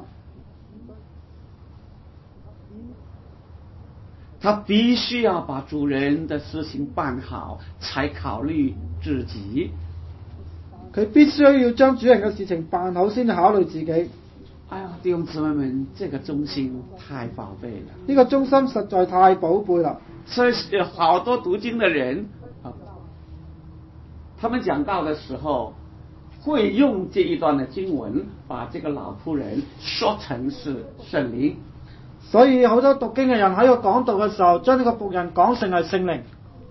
他必須要把主人的事情辦好，才考慮自己。 佢必須要將主人嘅事情辦好，先至考慮自己。 哎呀，弟兄姊妹們，這個忠心太寶貝了。 呢個忠心實在太寶貝啦。 所以有好多讀經的人啊，他們講道的時候，會用這一段的經文，把這個老僕人說成是聖靈。 所以好多讀經嘅人喺個講道嘅時候，將呢個僕人講成係聖靈。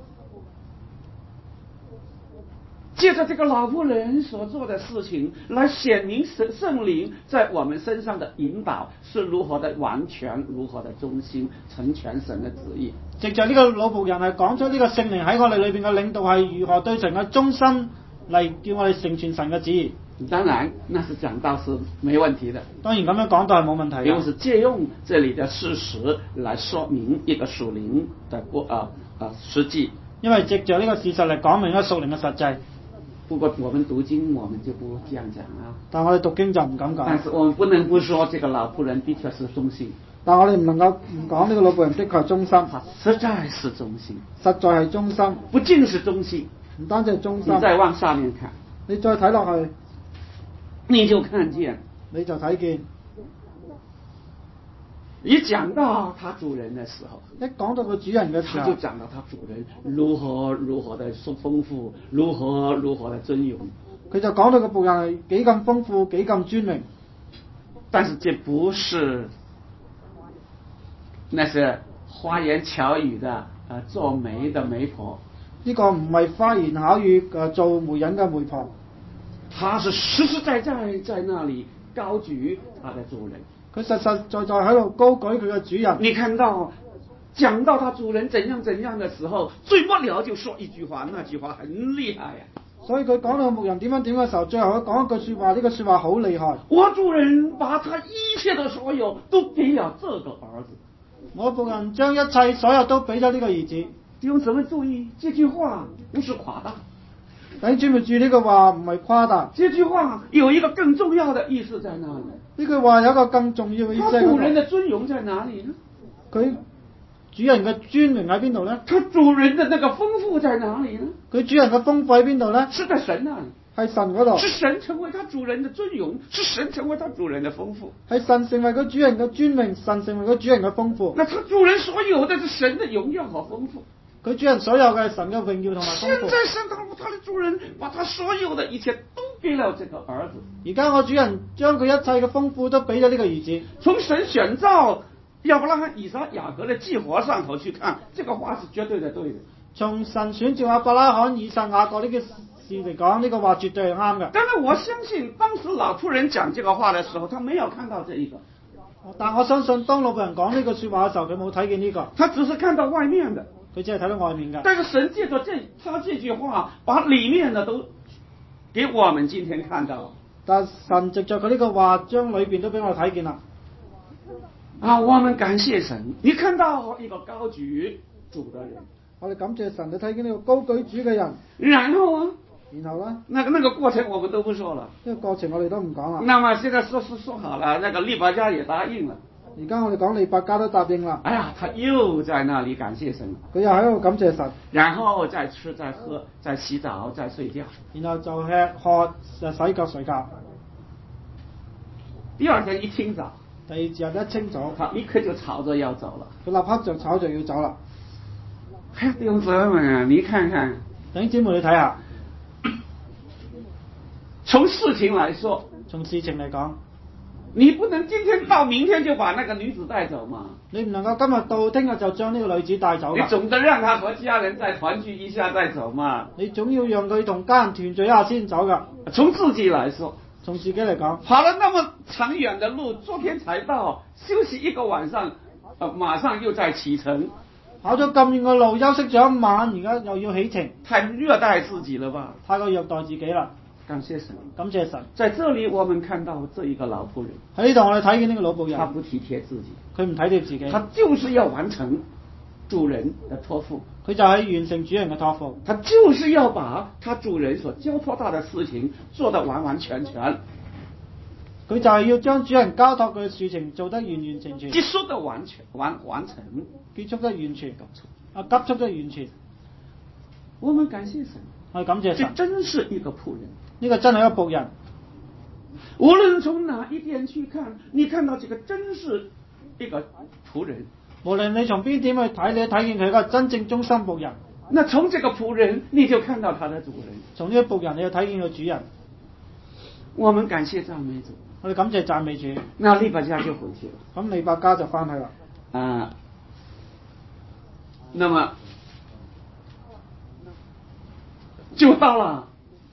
借着這個老僕人所做的事情，來顯明聖聖靈在我們身上的引導是如何的完全，如何的忠心，成全神的旨意。藉着呢個老僕人係講出呢個聖靈喺我哋裏邊嘅領導係如何對神嘅忠心，嚟叫我哋成全神嘅旨意。當然，那是講道是沒問題的。當然咁樣講道係冇問題嘅。因為是借用這裡的事實來說明一個屬靈的過啊啊實際。因為藉着呢個事實嚟講明一個屬靈嘅實際。不過我們讀經，我們就不這樣講啦。但我哋讀經就唔敢講。但是我們不能不說，這個老僕人的確是忠心。但我哋唔能夠唔講呢個老僕人的確係忠心。他實在是忠心。實在係忠心。不僅是忠心，唔單止係忠心。你再往下面看，你再睇落去，你就看見，你就睇見。一講到他主人的時候，一講到個主人嘅時候，他就講到他主人如何如何的豐富，如何如何的尊榮。佢就講到個僕人係幾咁豐富，幾咁尊榮。但是這不是那些花言巧語的呃做媒的媒婆。呢個唔係花言巧語誒做媒人嘅媒婆，他是實實在在在那裡高舉他的主人。佢實實在在喺度高舉佢嘅主人。你看到講到他主人怎樣怎樣的時候，最末了就說一句話，那句話很厲害呀、啊。所以佢講到牧人點樣點嘅時候，最後佢講一句說話，呢、這個說話好厲害。我主人把他一切的所有都給了這個兒子。我僕人將一切所有都俾咗呢個兒子。弟兄姊妹注意，這句話不是誇大。弟兄姊妹注意，呢個話唔係誇大。這句話有一個更重要的意思在哪裡？呢句話有一個更重要嘅意思。他主人的尊榮在哪裡呢？佢主人嘅尊榮喺邊度呢？他主人的那個豐富在哪裡呢？佢主人嘅豐富喺邊度呢？是在神那裡，係神嗰度。是神成為他主人的尊榮，是神成為他主人的豐富。係神成為佢主人嘅尊榮，神成為佢主人嘅豐富。那他主人所有的是神的榮耀和豐富。 佢主人所有嘅神嘅榮耀同埋豐富。 現在神他他的主人把他所有的一切都給了這個兒子。 而家我主人將佢一切嘅豐富都俾咗呢個兒子。 從神選召亞伯拉罕、以撒、雅各的計劃上頭去看，這個話是絕對的對的。 從神選召亞伯拉罕、以撒、雅各呢個事嚟講，呢、這個話絕對係啱嘅。 但是我相信當時老僕人講這個話的時候，他沒有看到這一個。 但我相信當老僕人講呢句說話嘅時候，佢冇睇見呢、這個。 他只是看到外面的。 佢只係睇到外面嘅。 但是神借着這他這句話，把裏面的都給我們今天看到。 但神藉着佢呢個話，將裏邊都俾我哋睇見啦。 啊，我們感謝神！你看到一個高舉主的人， 我哋感謝神，你睇見呢個高舉主嘅人。 然後啊， 然後呢？ 那個那個過程我們都不說了。 呢個過程我哋都唔講啦。 那麼現在說說說好了，那個利百加也答應了。 而家我哋講利百加都答應啦。 哎呀，他又在那裡感謝神。 佢又喺度感謝神。 然後再吃再喝再洗澡再睡覺。 然後就吃喝就洗腳睡覺。 第二天一清早。 第二日一清早， 他立刻就吵着要走了。 佢立刻就吵着要走啦。 哎呀，弟兄姊妹啊，你看看， 弟兄姊妹你睇下， 從事情來說， 從事情嚟講， 你不能今天到明天就把那個女子帶走嘛？ 你唔能夠今日到聽日就將呢個女子帶走。 你總得讓她和家人再團聚一下再走嘛？ 你總要讓佢同家人團聚一下先走噶。 從自己來說。 從自己嚟講， 跑了那麼長遠的路，昨天才到，休息一個晚上，呃，馬上又再啟程。 跑咗咁遠嘅路，休息咗一晚，而家又要起程， 太虐待自己了吧？ 太過虐待自己啦！ 感謝神， 感謝神。 在這裡我們看到這一個老僕人， 喺呢度我哋睇見呢個老僕人， 他不體貼自己， 佢唔體貼自己， 他就是要完成主人的託付。 佢就係完成主人嘅託付， 他就是要把他主人所交託他的事情做得完完全全。 佢就係要將主人交託佢嘅事情做得完完全全， 急速的完全完完成， 結束得完全，啊急速得完全。 我們感謝神， 我哋感謝神， 這真是一個僕人， 呢個真係一個僕人。 無論從哪一點去看，你看到這個真是一個僕人。 無論你從邊點去睇，你睇見佢一個真正忠心僕人。 那從這個僕人，你就看到他的主人。 從呢個僕人，你就睇見個主人。 我們感謝讚美主， 我哋感謝讚美主。 那利百加就回去了。 咁利百加就翻去啦。 啊，那麼就到了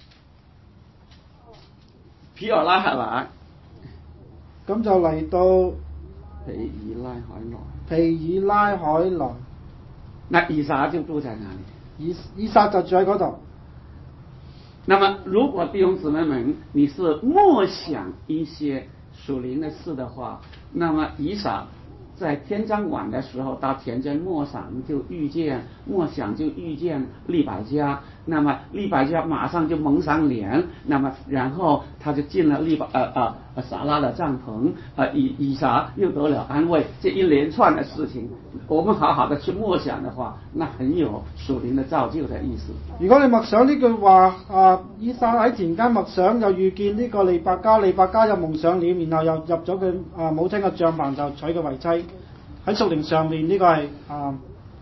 皮爾拉海來。 咁就嚟到皮爾拉海來。 皮爾拉海來。 那以撒就住在那裡。 以以撒就住喺嗰度。 那麼，如果弟兄姊妹們，你是默想一些屬靈的事的話，那麼以撒在天將晚的時候到田間默想，就遇見默想就遇見利百加，那麼利百加馬上就蒙上臉，那麼然後他就進了利百呃呃呃撒拉的帳篷，呃以以撒又得了安慰。這一連串的事情，我們好好的去默想的話，那很有屬靈的造就的意思。 如果你默想呢句話，啊以撒喺田間默想，又遇見呢個利百加，利百加又蒙上臉，然後又入咗佢啊母親嘅帳篷，就娶佢為妻。喺屬靈上面呢、這個係啊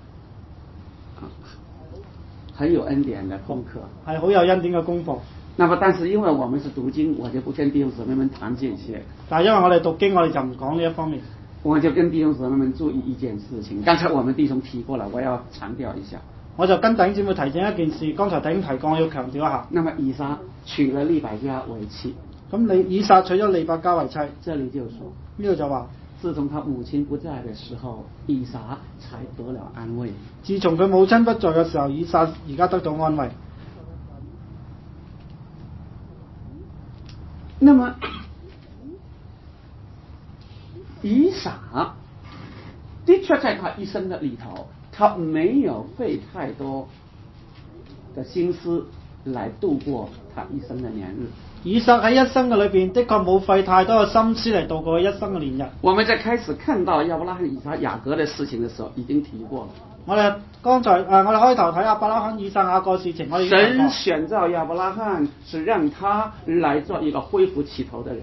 很有恩典的功課， 係好有恩典嘅功課。 那麼但是因為我們是讀經，我就不跟弟兄姊妹們談這些。 但係因為我哋讀經，我哋就唔講呢一方面。 我就跟弟兄姊妹們注意一件事情，剛才我們弟兄提過了，我要強調一下。 我就跟弟兄姊妹提醒一件事，剛才弟兄提過，我要強調一下。 那麼以撒娶了利百加為妻， 咁你以撒娶咗利百加為妻， 這裡就說呢度就話。 自從他母親不在的時候，以撒才得了安慰。 自從佢母親不在嘅時候，以撒而家得到安慰。 那麼以撒的確在他一生的裡頭，他沒有費太多的心思來度過他一生的年日。 以撒喺一生嘅裏邊，的確冇費太多嘅心思嚟度過佢一生嘅年日。 我們在開始看到亞伯拉罕、以撒、雅各的事情的時候，已經提過了。 我哋剛才誒、呃，我哋開頭睇亞伯拉罕、以撒、雅各事情，我哋已經講過。 神選召亞伯拉罕是讓他來做一個恢復起頭的人。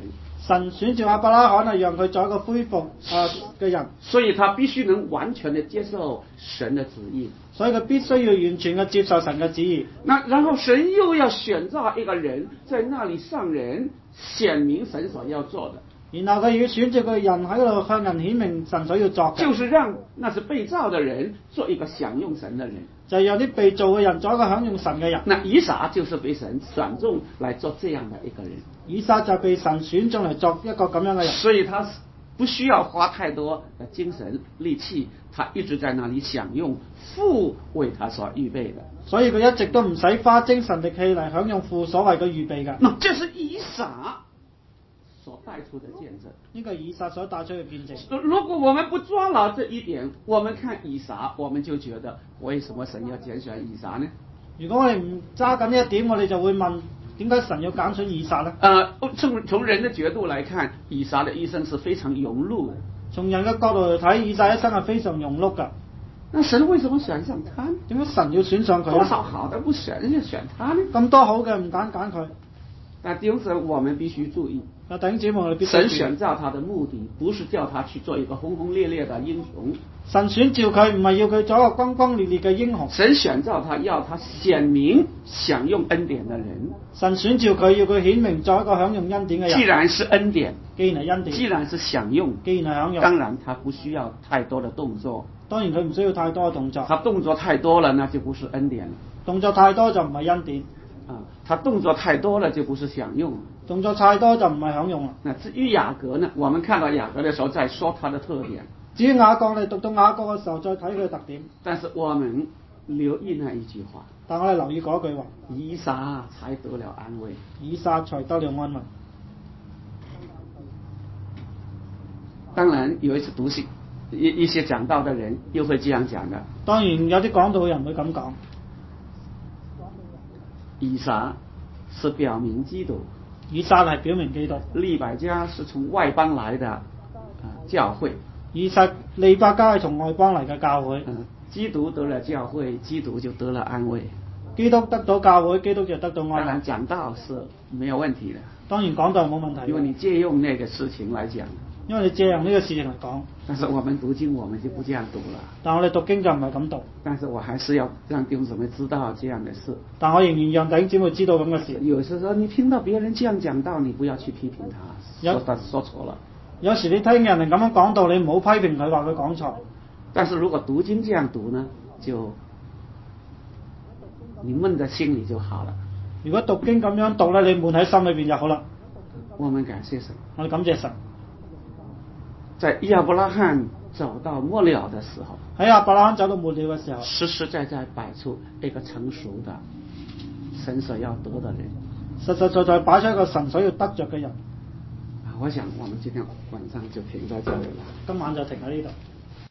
神選召亞伯拉罕係讓佢做一個恢復啊嘅人， 所以他必須能完全的接受神的旨意， 所以佢必須要完全嘅接受神嘅旨意。 那然後神又要選召一個人，在那裏向人顯明神所要做的。 然後佢要選召個人喺度向人顯明神所要作嘅， 就是讓那是被造的人做一個享用神的人， 就係有啲被造嘅人做一個享用神嘅人。 那以撒就是被神選中來做這樣的一個人， 以撒就被神選中嚟作一個咁樣嘅人， 所以他不需要花太多的精神力氣，他一直在那裏享用父為他所預備的， 所以佢一直都唔使花精神力氣嚟享用父所為佢預備嘅。 那這是以撒所帶出的見證， 呢個以撒所帶出嘅見證。 如果我們不抓牢這一點，我們看以撒，我們就覺得為什麼神要揀選以撒呢？ 如果我哋唔揸緊呢一點，我哋就會問，點解神要揀選以撒呢？ 呃，從從人的角度來看，以撒的一生是非常庸碌的。 從人嘅角度嚟睇，以撒一生係非常庸碌噶。 那神為什麼選上他？ 點解神要選上佢？ 多少好的不選，要選他呢？ 咁多好嘅唔揀揀佢。 但弟兄姊妹，我們必須注意， 啊，弟兄姊妹，我哋必須神選召他的目的，不是叫他去做一個轟轟烈烈的英雄。 神選召佢唔係要佢做一個轟轟烈烈嘅英雄。 神選召他，要他顯明享用恩典的人。 神選召佢，要佢顯明做一個享用恩典嘅人。 既然是恩典， 既然係恩典， 既然是享用， 既然係享用， 當然他不需要太多的動作。 當然佢唔需要太多嘅動作。 他動作太多了，那就不是恩典了。 動作太多就唔係恩典。 啊，他動作太多了就不是享用。 動作太多就唔係享用啦。 那至於雅各呢？我們看到雅各的時候，再說他的特點。 至於雅各，你讀到雅各嘅時候，再睇佢嘅特點。 但是我們留意那一句話。 但我哋留意嗰句話。 以撒才得了安慰。 以撒才得了安慰。 當然，有一次讀信，一一些講道的人又會這樣講的。 當然有啲講道嘅人會咁講。 以撒是表明基督。 以撒係表明基督。 利百加是從外邦來的、呃、教會。 以撒利百加係從外邦嚟嘅教會。 嗯，基督得了教會，基督就得了安慰。 基督得到教會，基督就得到安慰。 當然講道是沒有問題的。 當然講道冇問題。 因為你借用那個事情來講。 因為你借用呢個事情嚟講。 但是我們讀經，我們就不這樣讀了。 但我哋讀經就唔係咁讀。 但是我還是要讓弟兄姊妹知道這樣的事。 但我仍然讓弟兄姊妹知道咁嘅事。 有時候你聽到別人這樣講道，你不要去批評他，說他說錯了。 有時你聽人哋咁樣講道，你唔好批評佢話佢講錯。 但是如果讀經這樣讀呢，就你悶在心裏就好了。 如果讀經咁樣讀呢，你悶喺心裏邊就好啦。 我們感謝神。 我哋感謝神。 在亞伯拉罕走到末了的時候， 喺亞伯拉罕走到末了嘅時候， 實實在在擺出一個成熟的神所要得的人， 實實在在擺出一個神所要得着嘅人。 啊，我想我們今天晚上就停在這裏了。 今晚就停喺呢度。